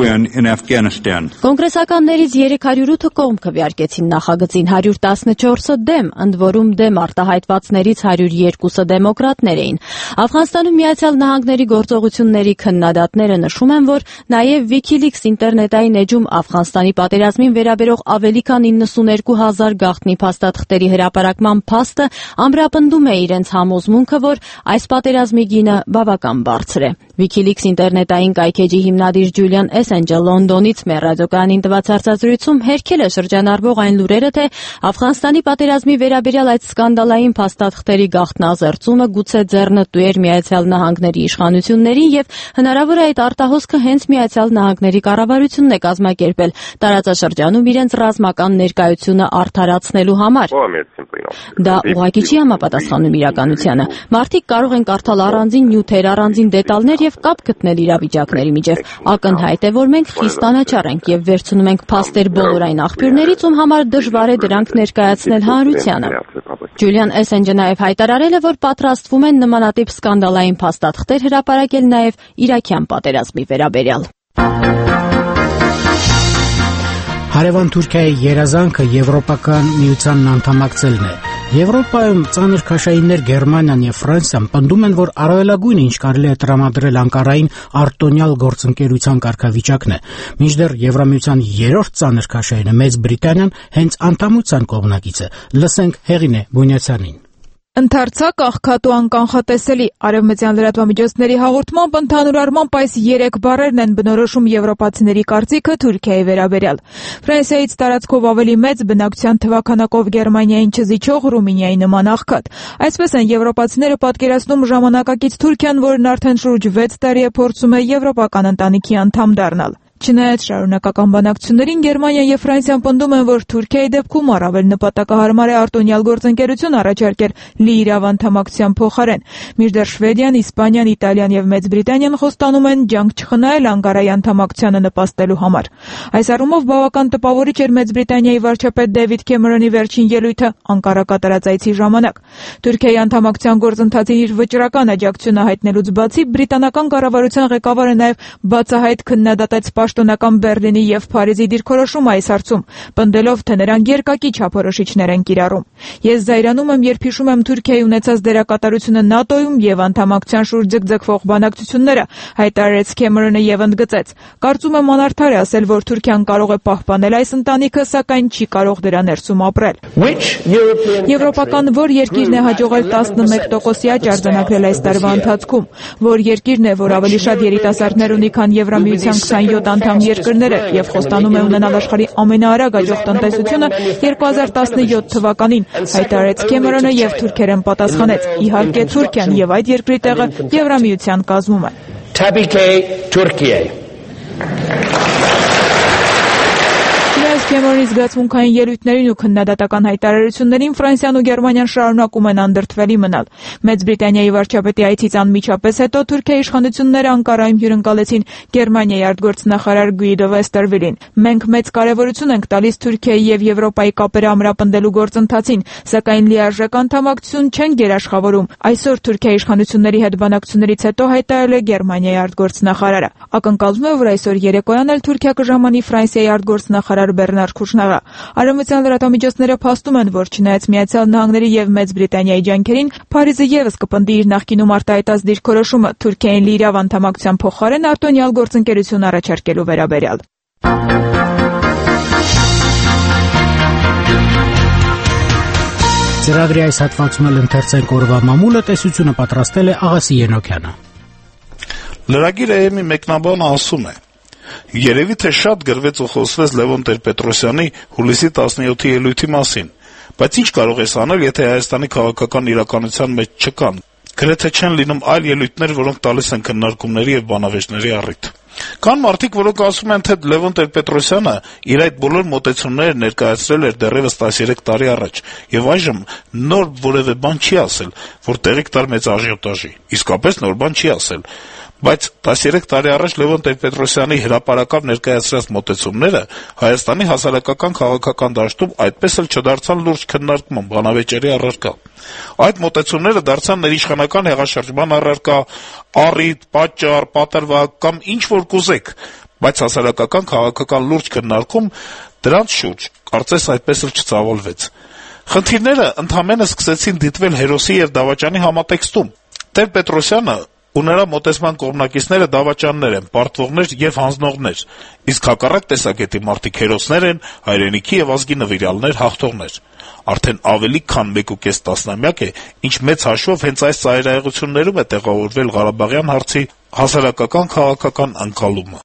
Կոնգրեսականներից երեք հարյուր ութը կողմ քվեարկեցին նախագծին, հարյուր տասնչորսը դեմ, ընդ որում դեմ արտահայտվածներից հարյուր երկուսը դեմոկրատներ էին։ Աֆղանստանում Միացյալ Նահանգների գործողությունների քննադատները նշում են, որ նաև WikiLeaks ինտերնետային էջում Աֆղանստանի պատերազմին վերաբերող ավելի քան իննսունհինգ հազար գաղտնի փաստաթղթերի հրապարակման փաստը ամրապնդում է իրենց համոզմունքը, որ այս պատերազմի գինը բավական բարձր է։ WikiLeaks ինտերնետային կայքեջի հիմնադիր Ջուլիան Էսենջը Լոնդոնից մեր ռադիոկայանին տված հարցազրույցում հերքել է շրջանառվող այն լուրերը, թե Աֆղանստանի պատերազմի վերաբերյալ այդ սկանդալային փաստաթղթերի գաղտնազերծումը գուցե ձեռնտու էր Միացյալ Նահանգների իշխանություններին եւ հնարավոր է այդ արտահոսքը հենց Միացյալ Նահանգների կառավարությունն է կազմակերպել տարածաշրջանում իրենց ռազմական ներկայությունը արդարացնելու համար։ Դա ուղղակի չի համապատասխանում իրականությանը։ Մարդիկ կարող են կարդալ առանձին նյութեր, առանձին դետալներ եւ կապ գտնել իրավիճակների միջև։ Ակնհայտ է, որ մենք խիստ անաչառ ենք եւ վերցնում ենք փաստեր բոլոր այն աղբյուրներից, ում համար դժվար է դրանք ներկայացնել հանրությանը։ Ջուլիան Էսենջը նաև հայտարարել է, որ պատրաստվում են նմանատիպ սկանդալային փաստաթղթեր հրապարակել նաև իրաքյան պատերազմի վերաբերյալ։ Հարևան Թուրքիայի երազանքը Եվրոպական միությանն անդամակցելն է։ Եվրոպայում ծանր քաշայիններ Գերմանիան եւ Ֆրանսիան պնդում են, որ առավելագույնը ինչ կարելի է տրամադրել Անկարային արտոնյալ գործընկերության կարգավիճակն է։ Մինչդեռ Եվրամիության երրորդ ծանր քաշայինը Մեծ Բրիտանիան հենց անդամության կողմնակից է։ Լսենք Հեղինե Բունյացյանին։ Ընդարձակ, աղքատ ու անկանխատեսելի արևմտյան լրատվամիջոցների հաղորդմամբ ընդհանուր առմամբ այս երեք բառերն են բնորոշում եվրոպացիների կարծիքը Թուրքիայի վերաբերյալ։ Ֆրանսիայից տարածքով ավելի մեծ բնակչության թվաքանակով Գերմանիային չզիջող Ռումինիայի նման աղքատ։ Այսպես են եվրոպացիները պատկերացնում ժամանակակից Թուրքիան, որն արդեն շուրջ վեց տարի է փորձում է եվրոպական ընտանիքի անդամ դառնալ։ Չնայած շարունակական բանակցություններին Գերմանիան եւ Ֆրանսիան պնդում են, որ Թուրքիայի դեպքում առավել նպատակահարմար է արտոնյալ գործընկերություն առաջարկել լիիրավ անդամակցության փոխարեն։ Մինչդեռ Շվեդիան, Իսպանիան, Իտալիան եւ Մեծ Բրիտանիան խոստանում են ջանք չխնայել Անկարայի անդամակցությանը նպաստելու համար։ Այս առումով բավական տպավորիչ էր Մեծ Բրիտանիայի վարչապետ Դեվիդ Քեմերոնի վերջին ելույթը Անկարա կատարած այցի ժամանակ։ Թուրքիայի անդամակցության գործընթացին իր վճռական աջակցությունը հայտնելուց բացի բրիտանական կառավարության ղեկավարը նաեւ բացահայտ քննադատեց պաշտոնական Բեռլինի եւ Փարիզի դիրքորոշումը այս հարցում, պնդելով, թե նրանք երկակի չափորոշիչներ են կիրառում։ Ես զայրանում եմ, երբ հիշում եմ Թուրքիայի ունեցած դերակատարությունը ՆԱՏՕ-ում եւ անդամակցության շուրջ ձգձգվող բանակցությունները, հայտարարեց Քեմերոնը եւ ընդգծեց. «Կարծում եմ անարդար է ասել, որ Թուրքիան կարող է պահպանել այս ընտանիքը, սակայն չի կարող դրա ներսում ապրել»։ Եվրոպական որ երկիրն է հաջողել տասնմեկ տոկոսի աճ արձանագրել այս տարվա ընթացքում, որ երկիրն է, որ ավելի շատ երիտասարդներ ունի, քան Եվրամիության քսանյոթ անդամ երկրները եւ խոստանում է ունենալ աշխարհի ամենաարագ աճող տնտեսությունը երկու հազար տասնյոթ թվականին, հայտարարեց Քեմերոնը եւ թուրքերեն պատասխանեց. «Իհարկե Թուրքիան եւ այդ երկրի տեղը Եվրամիության կազմում է»։ Tabii ki Türkiye. Քեմերոնի զգացմունքային ելույթներին ու քննադատական հայտարարություններին Ֆրանսիան ու Գերմանիան շարունակում են անդրդվելի մնալ։ Մեծ Բրիտանիայի վարչապետի այցից անմիջապես հետո Թուրքիայի իշխանությունները Անկարայում հյուրընկալեցին Գերմանիայի արտգործնախարար Գուիդո Վեստերվիլին։ «Մենք մեծ կարևորություն ենք տալիս Թուրքիայի եւ Եվրոպայի կապերը ամրապնդելու գործընթացին, սակայն լիարժեք անդամակցություն չեն գերաշխավորում», այսօր Թուրքիայի իշխանությունների հետ բանակցություններից հետո հայտարարել է Գերմանիայի արտգործնախարարը։ Ակնկալվում է, որ այսօր երեկոյան էլ Թուրքիա կժամանի Ֆրանսիայի արտգործնախարար Բեռնար Քուշնեղը։ Արևմտյան լրատվամիջոցները փաստում են, որ չնայած Միացյալ Նահանգների եւ Մեծ Բրիտանիայի ջանքերին, Փարիզը եւս կպնդի իր նախկինում արտահայտած դիրքորոշումը Թուրքիային լիիրավ անդամակցության փոխարեն արտոնյալ գործընկերություն առաջարկելու վերաբերյալ։ Ծրագրի այս հատվածում էլ ընթերցենք օրվա մամուլը, տեսությունը պատրաստել է Աղասի Ենոքյանը։ Լրագիր Էեմի մեկնաբանը ասում է. «Երևի թե շատ գրվեց ու խոսվեց Լևոն Տեր-Պետրոսյանի հուլիսի տասնյոթի ելույթի մասին, բայց ինչ կարող ես անել, եթե Հայաստանի քաղաքական իրականության մեջ չկան, գրեթե չեն լինում այլ ելույթներ, որոնք տալիս են քննարկումների եւ բանավեճների առիթ։ Կան մարդիկ, որոնք ասում են, թե Լևոն Տեր-Պետրոսյանը իր այդ բոլոր մոտեցումները ներկայացրել էր դեռեւս տասներեք տարի առաջ, եւ այժմ նոր որեւէ բան չի ասել, որ տեղիք տար մեծ աժիոտաժի։ Իսկապես նոր բան չի ասել։ Բայց տասներեք տարի առաջ Լևոն Տեր-Պետրոսյանի հրապարակավ ներկայացրած մոտեցումները Հայաստանի հասարակական քաղաքական դաշտում այդպես էլ չդարձան լուրջ քննարկման, բանավեճերի առարկա։ Այդ մոտեցումները դարձան ներիշխանական հեղաշրջման առարկա, առիթ, պատճառ, պատրվակ կամ ինչ որ կուզեք, բայց հասարակական քաղաքական լուրջ քննարկում դրանց շուրջ կարծես այդպես էլ չծավալվեց։ Խնդիրները ընդհանրապես սկսեցին դիտվել հերոսի եւ դավաճանի համատեքստում։ Տեր-Պետրոսյանը ու նրա մոտեցման կողմնակիցները դավաճաններ են, պարտվողներ եւ հանձնողներ, իսկ հակառակ տեսակետի մարդիկ հերոսներ են, հայրենիքի եւ ազգի նվիրյալներ, հաղթողներ։ Արդեն ավելի քան մեկ ու կես տասնամյակ է, ինչ մեծ հաշվով հենց այս ծայրահեղություններում է տեղավորվել Ղարաբաղյան հարցի հասարակական քաղաքական ընկալումը։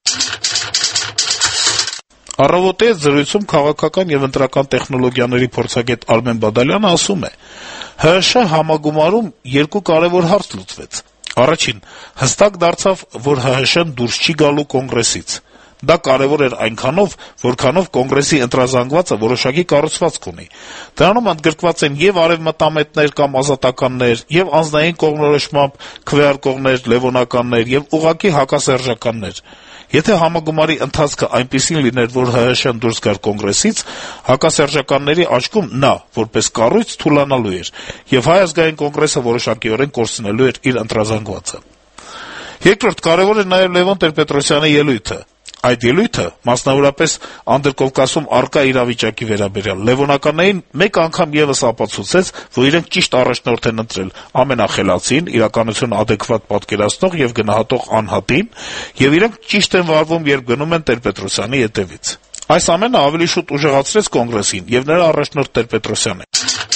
Առավոտի հետ զրույցում քաղաքական եւ ընտրական տեխնոլոգիաների փորձագետ Արմեն Բադալյանը ասում է. «ՀՀՇ համագումարում երկու կարեւոր հարց լուծվեց։ Առաջին, հստակ դարձավ, որ ՀՀՇ-ն դուրս չի գալու կոնգրեսից։ Դա կարեւոր էր այնքանով, որքանով կոնգրեսի ընտրազանգվածը որոշակի կառուցվածք ունի։ Դրանում ընդգրկված են եւ արեւմտամետներ կամ ազատականներ, եւ անձնային կողմնորոշմամբ քվեարկողներ, լևոնականներ եւ ուղղակի հակասերժականներ։ Եթե համագումարի ընթացքը այնպիսին լիներ, որ ՀՀՇ-ն դուրս գար կոնգրեսից, հակասերժականների աչքում նա, որպես կառույց, թուլանալու էր, եւ Հայ ազգային կոնգրեսը որոշակիորեն կորցնելու էր իր ընտրազանգվածը։ Երկրորդ, կարեւոր է նաեւ Լևոն Տեր-Պետրոսյանի ելույթը։ Այդ ելույթը, մասնավորապես Անդրկովկասում առկա իրավիճակի վերաբերյալ, լևոնականներին մեկ անգամ եւս ապացուցեց, որ իրենք ճիշտ առաջնորդ են ընտրել ամենախելացին, իրականությունը adekvat պատկերացնող եւ գնահատող անհատին, եւ իրենք ճիշտ են վարվում, երբ գնում են Տեր-Պետրոսյանի ետևից։ Այս ամենը ավելի շուտ ուժեղացրեց կոնգրեսին եւ նրա առաջնորդ Տեր-Պետրոսյանին։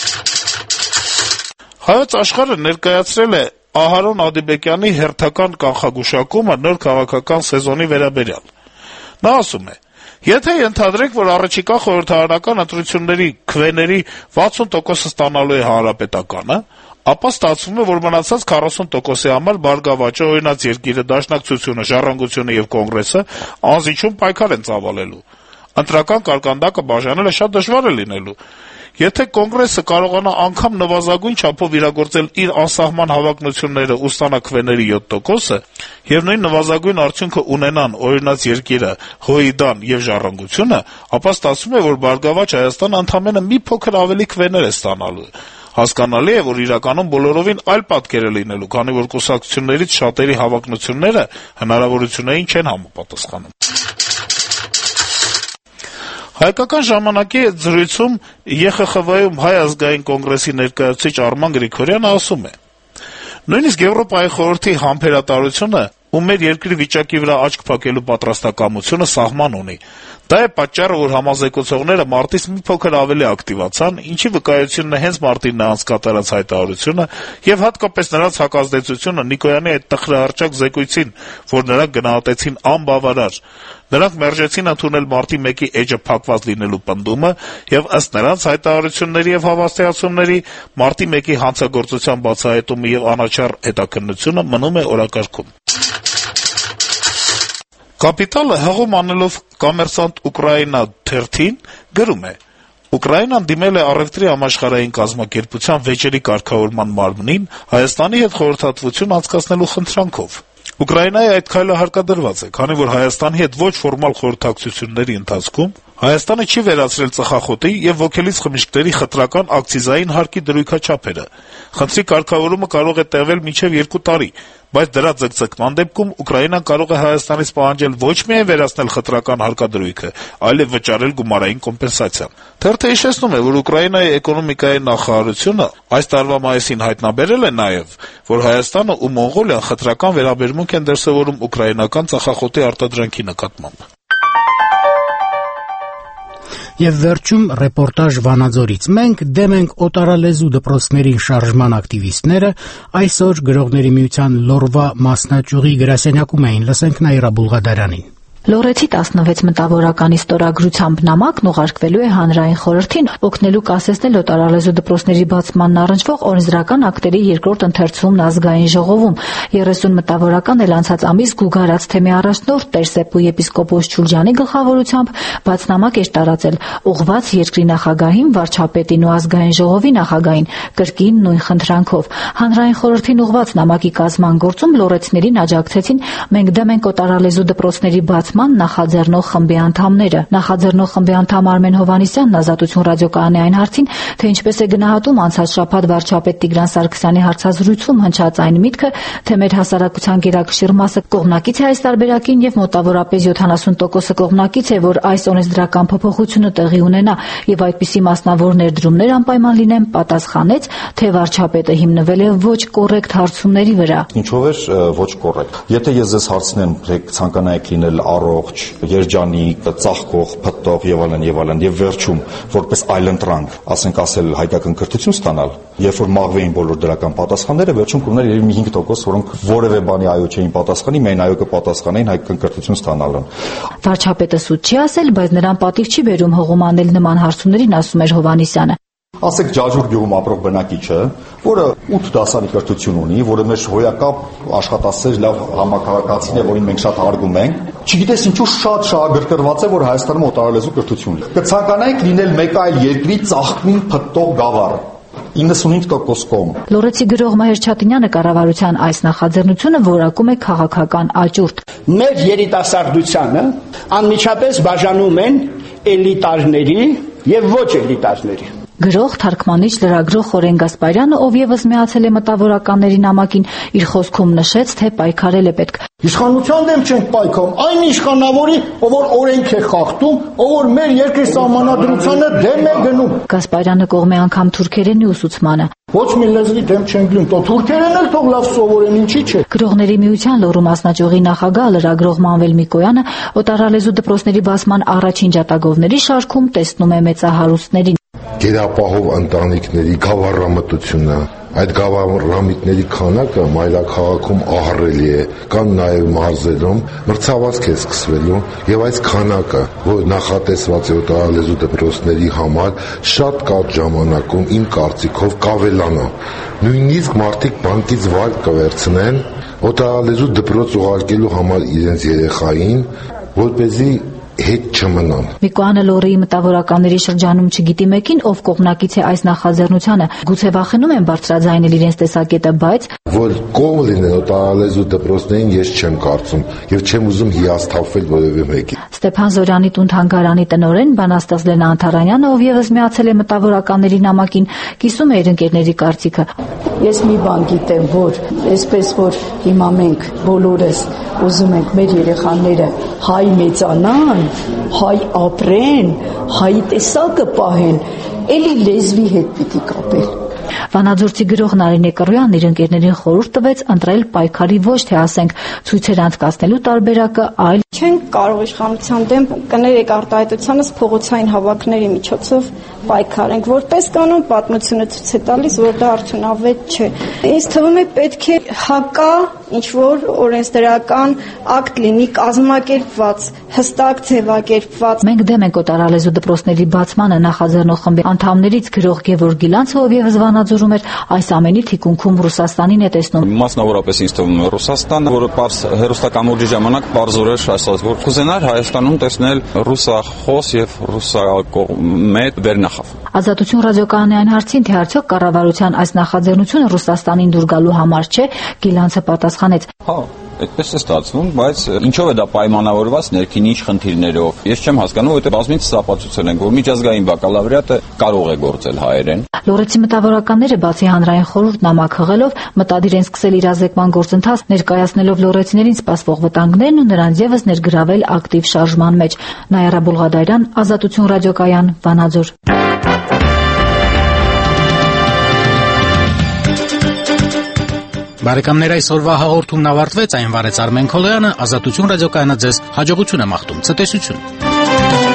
Հայոց աշխարհը ներկայացրել է Ահարոն Ադիբեկյանի հերթական կանխագուշակումը նոր քաղաքական սեզոնի վերաբերյալ։ Նա ասում է. «Եթե ենթադրենք, որ առաջիկա խորհրդարանական ընտրությունների քվեների վաթսուն տոկոսը ստանալու է Հանրապետականը, ապա ստացվում է, որ մնացած քառասուն տոկոսի համար Բարգավաճը, օրինաց երկիրը, Դաշնակցությունը, Ժառանգությունը եւ Կոնգրեսը անզիջում պայքար են ծավալելու։ Ընտրական կարկանդակը բաժանելը շատ դժվար է լինելու։ Եթե Կոնգրեսը կարողանա անգամ նվազագույն չափով իրագործել իր անսահման հավակնությունները ու ստանա քվեների յոթ տոկոսը, եւ նույն նվազագույն արդյունքը ունենան օրինաց երկիրը, ՀՅԴ-ն եւ Ժառանգությունը, ապա ստացվում է, որ Բարգավաճ Հայաստանը ընդամենը մի փոքր ավելի քվեներ է ստանալու։ Հասկանալի է, որ իրականում բոլորովին այլ պատկեր է լինելու, քանի որ կուսակցություններից շատերի հավակնությունները հնարավորություններին չեն համապատասխանում»։ Հայկական ժամանակի հետ զրույցում Է Խ Խ V-ում Հայ ազգային կոնգրեսի ներկայացուցիչ Արման Գրիգորյանը ասում է. նույնիսկ Եվրոպայի խորհրդի համբերատարությունը ու մեր երկրի վիճակի վրա աչք փակելու պատրաստակամությունը սահման ունի։ Դա է պատճառը, որ համազեկուցողները մարտից մի փոքր ավելի ակտիվացան, ինչի վկայությունն է հենց մարտին նրանց կատարած հայտարարությունը եւ հատկապես նրանց հակազդեցությունը Նիկոյանի այդ տխրահարճակ զեկույցին, որ նրանք գնահատեցին անբավարար։ Նրանք մերժեցին ընդունել մարտի մեկի էջը փակված լինելու պնդումը եւ ըստ նրանց հայտարարությունների եւ հավաստիացումների մարտի մեկի հանցագործության բացահայտումը եւ անաչառ հետաքննությունը մնում է օրակարգում։ Կապիտալը հղում անելով Կոմերսանտ Ուկրաինա թերթին գրում է. Ուկրաինան դիմել է առևտրի համաշխարհային կազմակերպության վեճերի կարգավորման մարմնին Հայաստանի հետ խորհրդատվություն անցկացնելու խնդրանքով։ Ուկրաինայի այդ քայլը հարկադրված է, քանի որ Հայաստանի հետ ոչ ֆորմալ խորհրդակցությունների ընթացքում Հայաստանը չի վերացրել ծխախոտի եւ ոգելից խմիչքների խտրական ակցիզային հարկի դրույքաչափերը։ Խնդրի կարգավորումը կարող է տևել մինչեւ երկու տարի, բայց դրա ձգձգման դեպքում Ուկրաինան կարող է Հայաստանից պահանջել ոչ միայն վերացնել խտրական հարկադրույքը, այլև վճարել գումարային կոմպենսացիա։ Թերթը հիշեցնում է, որ Ուկրաինայի էկոնոմիկայի նախարարությունը այս տարվա մայիսին հայտնաբերել է նաեւ, որ Հայաստանը ու Մոնղոլիան խտրական վերաբերմունք են դրսեւորում ուկրաինական ծխախոտի արտադրանքի նկատմամբ։ Եվ վերջում ռեպորտաժ Վանաձորից։ Մենք դեմ ենք օտարալեզու դպրոցներին շարժման ակտիվիստները այսօր Գրողների միության Լորվա մասնաճյուղի գրասենյակում էին։ Լսենք Նաիրա Բուլղադարյանին։ Լորեցի տասնվեց մտավորականի ստորագրությամբ նամակն ուղարկվելու է հանրային խորհրդին օգնելու կասեցնել օտարալեզու դպրոցների բացմանն առնչվող օրենսդրական ակտերի երկրորդ ընթերցումն ազգային ժողովում։ երեսուն մտավորական էլ անցած ամիս Գուգարաց թեմի առաջնորդ Տեր-Սեպու եպիսկոպոս Չուլջանի գլխավորությամբ բաց նամակ էր տարածել, ուղղված երկրի նախագահին, վարչապետին ու ազգային ժողովի նախագահին, կրկին նույն խնդրանքով։ Հանրային խորհրդին ուղղված նամակի կազմման գործում լորեցիներին աջակցեցին «Մենք դեմ ենք օտարալեզու դպրոցների բաց նախաձեռնող խմբի անդամները։ Նախաձեռնող խմբի անդամ Արմեն Հովհաննիսյանն Ազատություն ռադիոկայանի այն հարցին, թե ինչպես է գնահատում անցած շաբաթ վարչապետ Տիգրան Սարգսյանի հարցազրույցում հնչած այն միտքը, թե մեր հասարակության գերակշիռ մասը կողմնակից է այս տարբերակին եւ մոտավորապես յոթանասուն տոկոսը կողմնակից է, որ այս օրենսդրական փոփոխությունը տեղի ունենա եւ այդպիսի մասնավոր ներդրումներ անպայման լինեն, պատասխանեց, թե վարչապետը հիմնվել է ոչ կոռեկտ հարցումների վրա։ Ինչով է ոչ կոռեկտ։ Եթե ես ձեզ հարցնեմ, թե ցանկանայիք լինել առողջ, երջանիկ, ծաղկող, փտտող եւ այլն եւ այլն եւ վերջում որպես այլընտրանք, ասենք ասել հայկական կրթություն ստանալ, երբ որ մաղվեին բոլոր դրական պատասխանները, վերջում կուներ երևի մի հինգ տոկոս, որոնք որևէ բանի այո չէին պատասխանի, միայն այո կպատասխանեին հայկական կրթություն ստանալն։ Վարչապետը սուտ չի ասել, բայց նրան պատիվ չի բերում հողում անել նման հարցումներին, ասում էր Հովհաննիսյանը։ Ասեք Ջաջուր գյուղում ապրող բնակիչը, որը ութ դասարանի կրթություն ունի, որը մեր հոյակապ աշխատասեր լավ համակարգացին է, որին մենք շատ հարգում ենք, չգիտես ինչու շատ շահագրգռված է, որ Հայաստանում օտարալեզու կրթություն ունի։ Կցանկանայինք լինել մեկ այլ երկրի ծաղկին փտտող գավառ։ իննսունհինգ տոկոս կողմ։ Լորեցի գրող Մհեր Չատինյանը կառավարության այս նախաձեռնությունը որակում է քաղաքական աճուրդ։ Մեր երիտասարդությանը անմիջապես բաժանում են էլիտարների եւ ոչ էլիտարների։ Գրող, թարգմանիչ, լրագրող Խորեն Գասպարյանը, ով եւս միացել է մտավորականների նամակին, իր խոսքում նշեց, թե պայքարել է պետք։ Իշխանության դեմ չենք պայքարում, այն իշխանավորի, ով որ օրենք է խախտում, ով որ մեր երկրի սահմանադրությանը դեմ է գնում։ Գասպարյանը կողմ է անգամ թուրքերենի ուսուցմանը։ Ոչ մի լեզվի դեմ չեն գնում, թող թուրքերեն էլ թող լավ սովորեն, ինչի՞ չէ։ Գրողների միության Լոռու մասնաճյուղի նախագահ լրագրող Մանվել Միկոյանը օտարալեզու դպրոցների բացման առաջին ջատագովների շարքում տեսնում է մեծահարուստներին։ Գերապահով ընտանիքների գավառամտությունը, այդ գավառամիտների քանակը մայրաքաղաքում ահռելի է, կան նաև մարզերում, մրցավազք է սկսվելու եւ այս քանակը, որ նախատեսված է օտարալեզու դպրոցների համար, շատ կարճ ժամանակում իմ կարծիքով կավելանա։ Նույնիսկ մարդիկ բանկից վար կվերցնեն օտարալեզու դպրոց ուղարկելու համար իրենց երեխային, որպեսզի հետ չմնան։ Միկոյանը Լոռիի մտավորականների շրջանում չգիտի մեկին, ով կողմնակից է այս նախաձեռնությանը, գուցե վախենում են բարձրաձայնել իրենց տեսակետը, բայց որ կողմ լինեն օտարալեզու դպրոցներին ես չեմ կարծում եւ չեմ ուզում հիասթափվել որևէ մեկի։ Ստեփան Զորյանի տուն-թանգարանի տնօրեն բանաստեղծ Լենա Անթարանյանը, ով եւս միացել է մտավորականների նամակին, կիսում է իր ընկերների կարծիքը։ Ես մի բան գիտեմ, որ այսպես որ հիմա մենք բոլորս ուզում ենք մեր երեխաները հայ մեծանան, կան, հայ ապրեն, հայի տեսակը պահեն, էլի լեզվի հետ պիտի կապել։ Վանաձորցի գրող Նարինե Կռոյանն իր ընկերներին խորհուրդ տվեց ընտրել պայքարի ոչ թե ասենք ցույցեր անցկացնելու տարբերակը, այլ չենք կարող իշխանության դեմ կներեք արտահայտությանս փողոցային հավաքների միջոցով պայքարենք, որպես կանոն պատմությունը ցույց է տալիս, որ դա արդյունավետ չէ։ Ինձ թվում է պետք է հակա ինչ որ օրենսդրական ակտ լինի կազմակերպված, հստակ ձևակերպված։ Մենք դեմ ենք օտարալեզու դպրոցների բացմանը նախաձեռնող խմբի անդամներից գրող Գևորգ Գիլանցովը եւս Վանաձորում էր այս ամենի թիկունքում Ռուսաստանին է տեսնում։ Մասնավորապես ինձ թվում է Ռուսաստանը, որը պարզ հերոստակամուրջի ժամանակ պարզորոշ ասաց, որ կուզենար Հայաստանում տեսնել ռուսախոս եւ ռուսակողմե վերնախավ։ Ազատություն ռադիոկայանի այն հարցին, թե արդյոք կառավարության այս նախաձեռնությունը Ռուսաստանին դուր գալու համար չէ, Գիլանցը պատասխանեց. Հա, այդպես է ստացվում, բայց ինչով է դա պայմանավորված ներքին ինչ խնդիրներով։ Ես չեմ հասկանում, որովհետեւ բազմիցս ապացուցել են, որ միջազգային բակալավրիատը կարող է գործել հայերեն։ Լոռեցի մտավորականները բացի հանրային խորհուրդ նամակ հղելով մտադիր են սկսել իրազեկման գործընթաց, ներկայացնելով լոռեցիներին սպասվող վտանգներն ու նրանց եւս ներգրավել ակտիվ շարժման մեջ։ Նայարա Բուլղադարյան, Ազատություն ռադիոկայան, Վանաձոր։ Բարեկամներ, այսօրվա հաղորդումն ավարտվեց, այն վարեց Արմեն Քոլոյանը, Ազատություն ռադիոկայանը ձեզ հաջողություն է մաղթում, ցտեսություն։